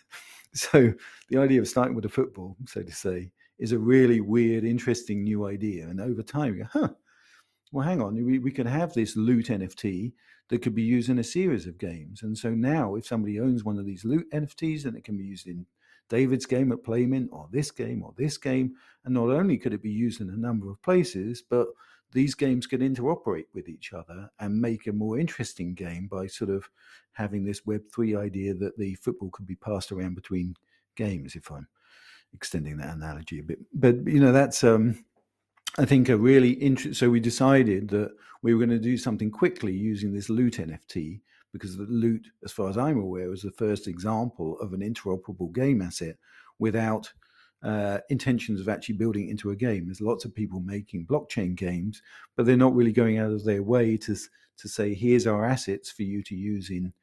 So the idea of starting with a football, so to say, is a really weird, interesting new idea. And over time, you go, huh, well, hang on, we, we could have this Loot N F T that could be used in a series of games. And so now if somebody owns one of these Loot N F Ts, then it can be used in David's game at Playmint, or this game, or this game. And not only could it be used in a number of places, but these games could interoperate with each other and make a more interesting game by sort of having this Web three idea that the football could be passed around between games, if I'm extending that analogy a bit. But, you know, that's... um I think a really interesting. So we decided that we were going to do something quickly using this Loot N F T, because the Loot, as far as I'm aware, was the first example of an interoperable game asset without uh, intentions of actually building it into a game. There's lots of people making blockchain games, but they're not really going out of their way to to say, here's our assets for you to use in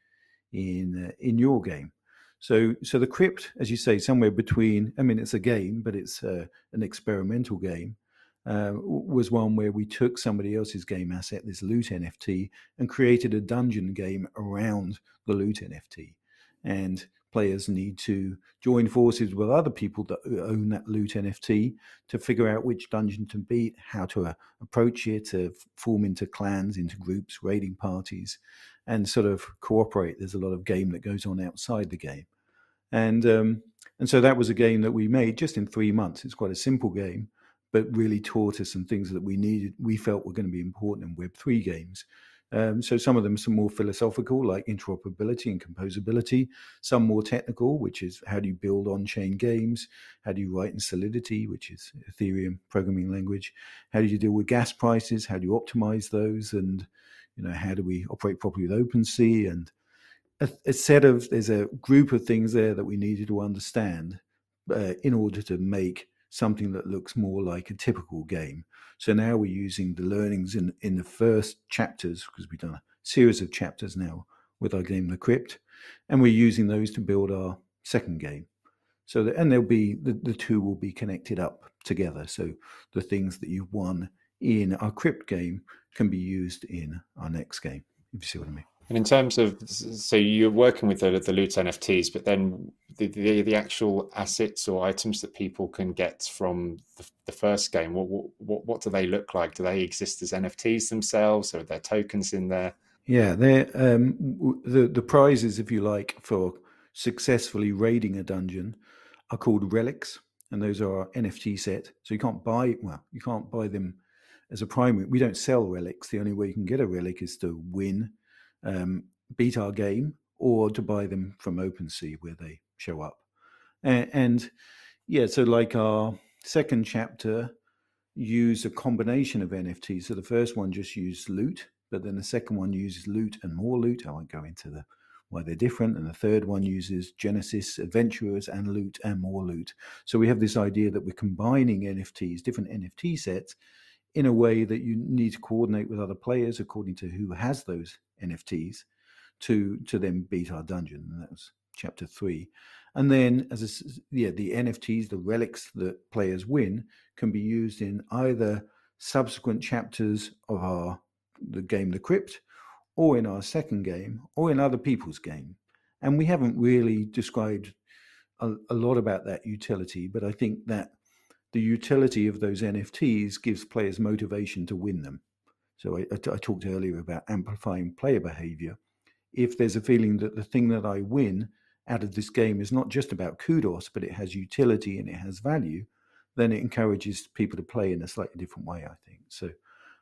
in uh, in your game. So, so the Crypt, as you say, somewhere between. I mean, it's a game, but it's uh, an experimental game. Uh, was one where we took somebody else's game asset, this Loot N F T, and created a dungeon game around the Loot N F T. And players need to join forces with other people that own that Loot N F T to figure out which dungeon to beat, how to uh, approach it, to form into clans, into groups, raiding parties, and sort of cooperate. There's a lot of game that goes on outside the game. And, um, and so that was a game that we made just in three months. It's quite a simple game, but really taught us some things that we needed, we felt were going to be important in Web three games. Um, so some of them some more philosophical, like interoperability and composability. Some more technical, which is how do you build on-chain games? How do you write in Solidity, which is Ethereum programming language? How do you deal with gas prices? How do you optimize those? And, you know, how do we operate properly with OpenSea? And a, a set of, there's a group of things there that we needed to understand uh, in order to make something that looks more like a typical game. So now we're using the learnings in, in the first chapters, because we've done a series of chapters now with our game, The Crypt, and we're using those to build our second game. So that, and there'll be, the, the two will be connected up together. So the things that you've won in our Crypt game can be used in our next game, if you see what I mean. And in terms of, so you're working with the, the Loot N F Ts, but then the, the the actual assets or items that people can get from the, the first game, what, what what do they look like? Do they exist as N F Ts themselves, or are there tokens in there? Yeah, they're um, the the prizes, if you like, for successfully raiding a dungeon are called relics, and those are our N F T set. So you can't buy well, you can't buy them as a primary. We don't sell relics. The only way you can get a relic is to win. Um, beat our game, or to buy them from OpenSea where they show up. And, and yeah, so like our second chapter used a combination of N F Ts. So the first one just used loot, but then the second one uses loot and more loot. I won't go into the why they're different. And the third one uses Genesis, adventurers, and loot and more loot. So we have this idea that we're combining N F Ts, different N F T sets, in a way that you need to coordinate with other players according to who has those N F Ts to to then beat our dungeon. And that was chapter three. And then, as a, yeah, the N F Ts, the relics that players win, can be used in either subsequent chapters of our the game, The Crypt, or in our second game, or in other people's game. And we haven't really described a, a lot about that utility, but I think that the utility of those N F Ts gives players motivation to win them. So I, I, I talked earlier about amplifying player behavior. If there's a feeling that the thing that I win out of this game is not just about kudos, but it has utility and it has value, then it encourages people to play in a slightly different way, I think. So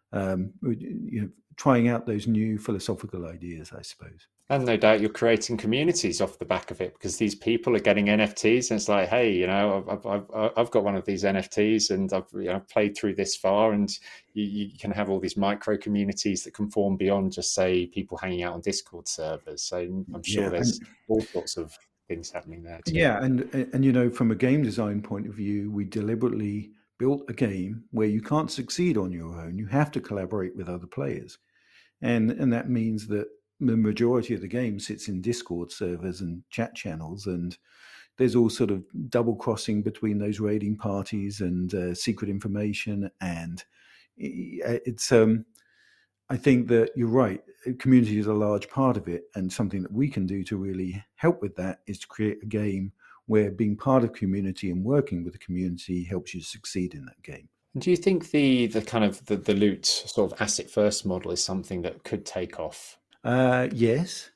um, you know, trying out those new philosophical ideas, I suppose. And no doubt you're creating communities off the back of it because these people are getting N F Ts, and it's like, hey, you know, I've I've I've got one of these N F Ts, and I've you know played through this far, and you, you can have all these micro communities that can form beyond just say people hanging out on Discord servers. So I'm sure Yeah, there's and, all sorts of things happening there too. yeah, and and you know, from a game design point of view, we deliberately built a game where you can't succeed on your own. You have to collaborate with other players, and and that means that the majority of the game sits in Discord servers and chat channels, and there's all sort of double crossing between those raiding parties and uh, secret information, and it's um I think that you're right. Community is a large part of it, and something that we can do to really help with that is to create a game where being part of community and working with the community helps you succeed in that game. Do you think the the kind of the, the loot sort of asset first model is something that could take off? Uh, yes.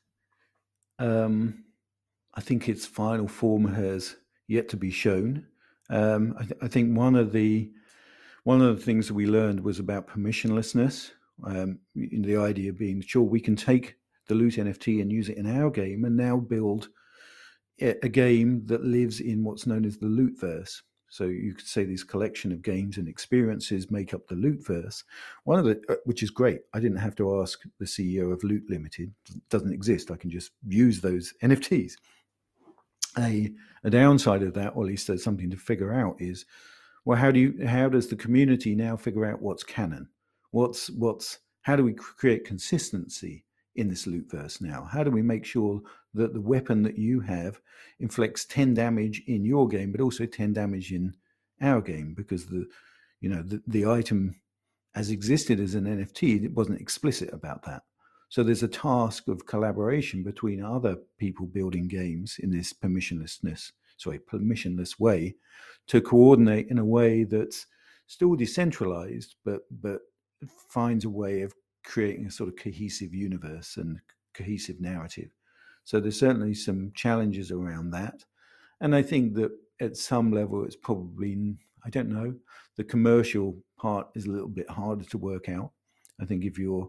Um, I think its final form has yet to be shown. Um, I, th- I think one of the one of the things that we learned was about permissionlessness. Um, the idea being, sure, we can take the loot N F T and use it in our game, and now build a game that lives in what's known as the Lootverse. So you could say this collection of games and experiences make up the Lootverse. One of the, which is great. I didn't have to ask the C E O of Loot Limited. It doesn't exist. I can just use those N F Ts. A, a downside of that, or at least there's something to figure out, is, well, how do you, how does the community now figure out what's canon? What's, what's, how do we create consistency in this Lootverse now? How do we make sure that the weapon that you have inflicts ten damage in your game, but also ten damage in our game? Because the, you know, the, the item as existed as an N F T, it wasn't explicit about that. So there's a task of collaboration between other people building games in this permissionlessness, sorry, permissionless way, to coordinate in a way that's still decentralized, but but finds a way of creating a sort of cohesive universe and cohesive narrative. So there's certainly some challenges around that. And I think that at some level, it's probably, I don't know, the commercial part is a little bit harder to work out. I think if you're,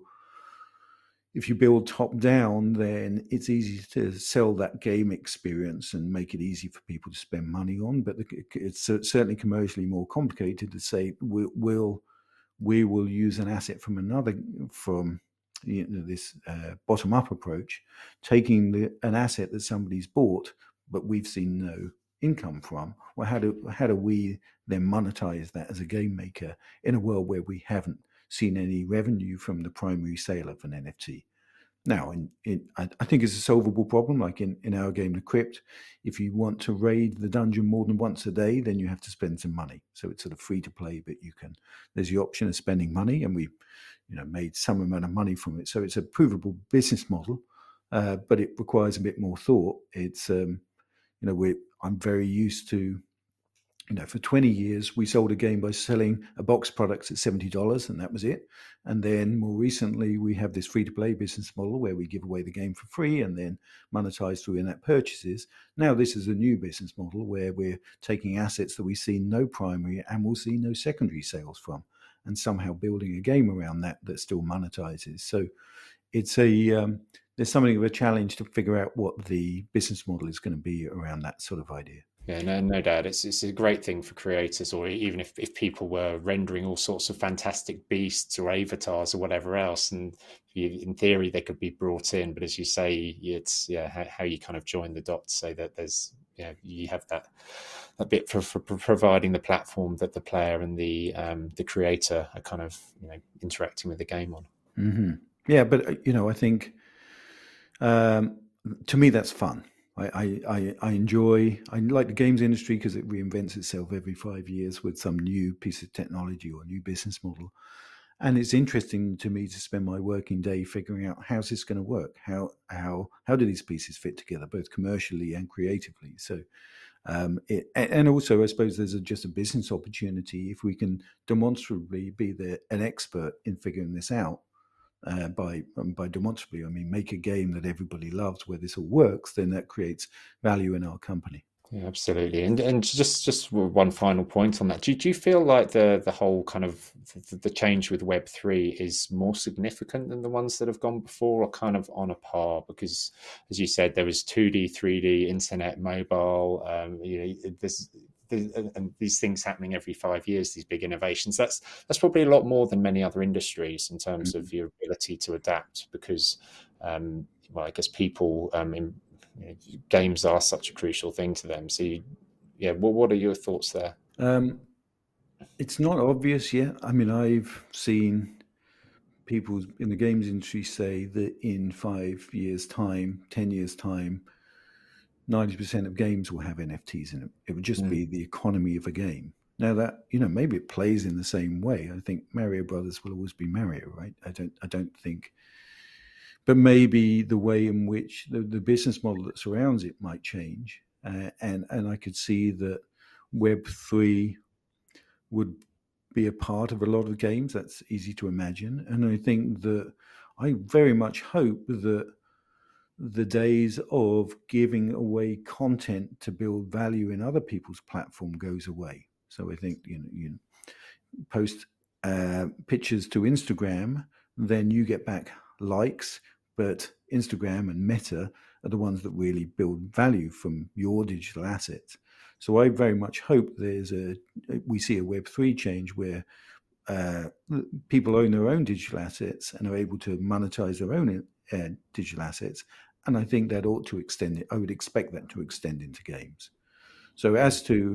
if you build top down, then it's easy to sell that game experience and make it easy for people to spend money on. But it's certainly commercially more complicated to say, we'll, we will use an asset from another, from you know, this uh, bottom-up approach, taking the, an asset that somebody's bought, but we've seen no income from. Well, how do how do we then monetize that as a game maker in a world where we haven't seen any revenue from the primary sale of an N F T? Now, in, in, I, I think it's a solvable problem. Like in, in our game, The Crypt, if you want to raid the dungeon more than once a day, then you have to spend some money. So it's sort of free to play, but you can. There's the option of spending money, and we, you know, made some amount of money from it. So it's a provable business model, uh, but it requires a bit more thought. It's, um, you know, we I'm very used to. You know, for twenty years, we sold a game by selling a box product at seventy dollars, and that was it. And then more recently, we have this free-to-play business model where we give away the game for free and then monetize through in-app purchases. Now, this is a new business model where we're taking assets that we see no primary and we'll see no secondary sales from, and somehow building a game around that that still monetizes. So it's a um, there's something of a challenge to figure out what the business model is going to be around that sort of idea. Yeah, no, no doubt. It's it's a great thing for creators, or even if, if people were rendering all sorts of fantastic beasts or avatars or whatever else, and you, in theory they could be brought in. But as you say, it's yeah how, how you kind of join the dots, so that there's yeah you have that a bit for, for providing the platform that the player and the um, the creator are kind of you know interacting with the game on. Mm-hmm. Yeah, but you know, I think um, to me that's fun. I, I, I enjoy, I like the games industry because it reinvents itself every five years with some new piece of technology or new business model. And it's interesting to me to spend my working day figuring out how's this going to work? How, how, how do these pieces fit together, both commercially and creatively? So, um, it, and also I suppose there's a, just a business opportunity if we can demonstrably be the, an expert in figuring this out. Uh, by um, by demonstrably, I mean make a game that everybody loves where this all works, then that creates value in our company. Yeah, absolutely. And and just just one final point on that. Do, do you feel like the the whole kind of the, the change with Web three is more significant than the ones that have gone before, or kind of on a par? Because as you said, there was two D, three D, internet, mobile. Um, you know, there's and these things happening every five years. These big innovations. That's that's probably a lot more than many other industries in terms of your ability to adapt. Because, um, well, I guess people um, in you know, games are such a crucial thing to them. So, you, yeah, what what are your thoughts there? Um, it's not obvious yet. I mean, I've seen people in the games industry say that in five years' time, ten years' time, ninety percent of games will have N F Ts in it. It would just Mm. be the economy of a game. Now that, you know, maybe it plays in the same way. I think Mario Brothers will always be Mario, right? I don't I don't think, but maybe the way in which the, the business model that surrounds it might change. Uh, and and I could see that Web three would be a part of a lot of games. That's easy to imagine. And I think that I very much hope that the days of giving away content to build value in other people's platform goes away. So I think, you know, you post uh, pictures to Instagram, then you get back likes, but Instagram and Meta are the ones that really build value from your digital assets. So I very much hope there's a we see a Web three change where uh, people own their own digital assets and are able to monetize their own uh, digital assets. And I think that ought to extend it. I would expect that to extend into games. So as to,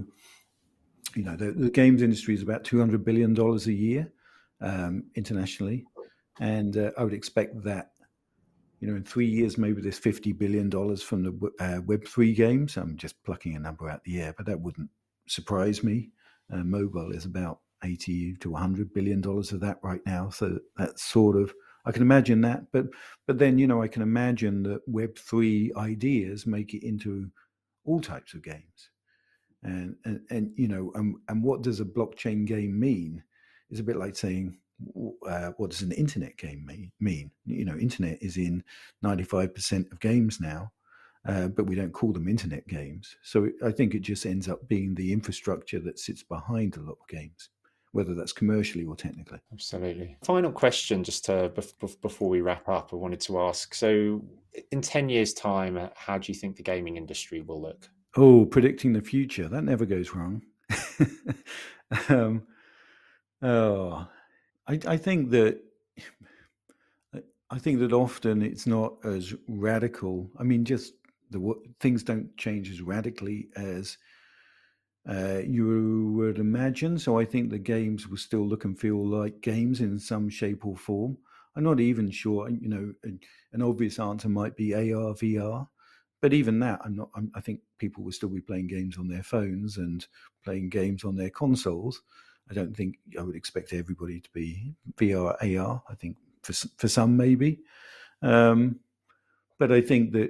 you know, the, the games industry is about two hundred billion dollars a year um, internationally. And uh, I would expect that, you know, in three years, maybe there's fifty billion dollars from the uh, Web three games. I'm just plucking a number out the air, but that wouldn't surprise me. Uh, mobile is about eighty to one hundred billion dollars of that right now. So that's sort of, I can imagine that. But but then, you know, I can imagine that Web three ideas make it into all types of games. And, and, and you know, and, and what does a blockchain game mean? It's a bit like saying, uh, what does an internet game mean? You know, internet is in ninety-five percent of games now, uh, but we don't call them internet games. So I think it just ends up being the infrastructure that sits behind a lot of games, whether that's commercially or technically. Absolutely. Final question, just to, before we wrap up, I wanted to ask, so in ten years' time, how do you think the gaming industry will look? Oh, predicting the future, that never goes wrong. um, oh, I, I think that I think that often it's not as radical. I mean, just the things don't change as radically as uh, you would imagine. So I think the games will still look and feel like games in some shape or form. I'm not even sure. You know, an obvious answer might be A R, V R, but even that, I'm not. I'm, I think people will still be playing games on their phones and playing games on their consoles. I don't think I would expect everybody to be V R, A R. I think for for some maybe, um, but I think that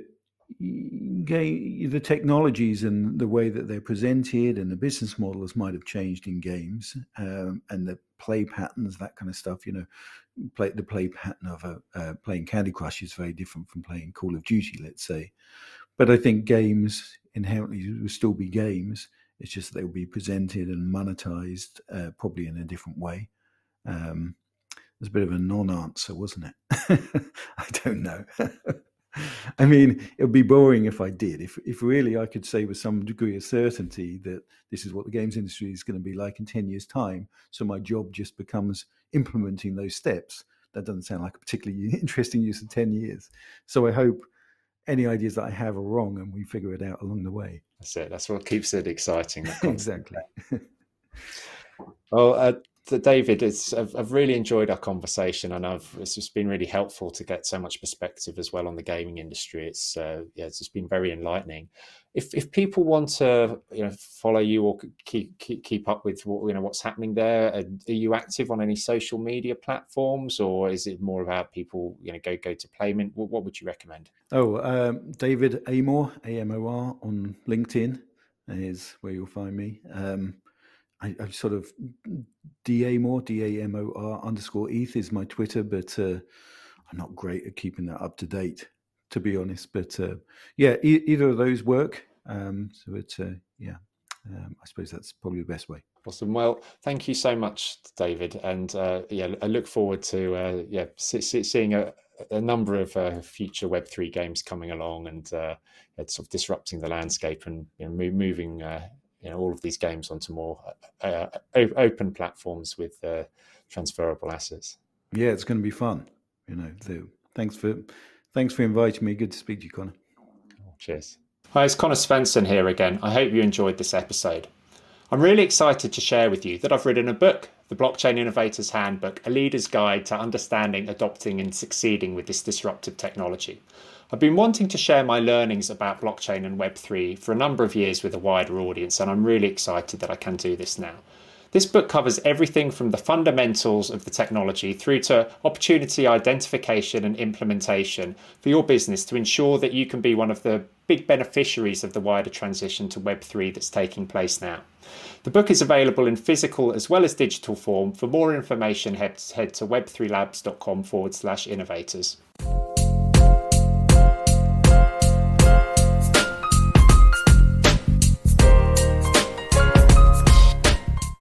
the technologies and the way that they're presented and the business models might have changed in games, um, and the play patterns, that kind of stuff. You know, play, the play pattern of a, uh, playing Candy Crush is very different from playing Call of Duty, let's say. But I think games inherently will still be games. It's just that they will be presented and monetized uh, probably in a different way. Um, it was a bit of a non-answer, wasn't it? I don't know. I mean, it would be boring if I did. If if really I could say with some degree of certainty that this is what the games industry is going to be like in ten years' time, so my job just becomes implementing those steps, that doesn't sound like a particularly interesting use of ten years. So I hope any ideas that I have are wrong and we figure it out along the way. That's it. That's what keeps it exciting. Exactly. Well, uh, David, it's I've, I've really enjoyed our conversation, and I've it's just been really helpful to get so much perspective as well on the gaming industry. It's uh, yeah, it's just been very enlightening. If if people want to, you know, follow you or keep keep, keep up with what, you know, what's happening there, are you active on any social media platforms, or is it more about people, you know, go go to Playmint? What, what would you recommend? Oh, um, David Amor, A M O R on LinkedIn is where you'll find me. Um, I, I sort of D Amor, D A M O R underscore E T H is my Twitter, but uh, I'm not great at keeping that up to date, to be honest. But uh, yeah, e- either of those work. Um, so it's uh, yeah, um, I suppose that's probably the best way. Awesome. Well, thank you so much, David, and uh, yeah, I look forward to uh, yeah see, see, seeing a, a number of uh, future Web three games coming along, and uh, it's sort of disrupting the landscape and you know, moving uh, you know all of these games onto more uh, open platforms with uh, transferable assets. Yeah, it's going to be fun. You know, so thanks for thanks for inviting me. Good to speak to you, Connor. Cheers. Hi, it's Connor Svensson here again. I hope you enjoyed this episode. I'm really excited to share with you that I've written a book, The Blockchain Innovator's Handbook, a leader's guide to understanding, adopting and succeeding with this disruptive technology. I've been wanting to share my learnings about blockchain and Web three for a number of years with a wider audience, and I'm really excited that I can do this now. This book covers everything from the fundamentals of the technology through to opportunity identification and implementation for your business to ensure that you can be one of the big beneficiaries of the wider transition to Web three that's taking place now. The book is available in physical as well as digital form. For more information, head, head to web three labs dot com forward slash innovators.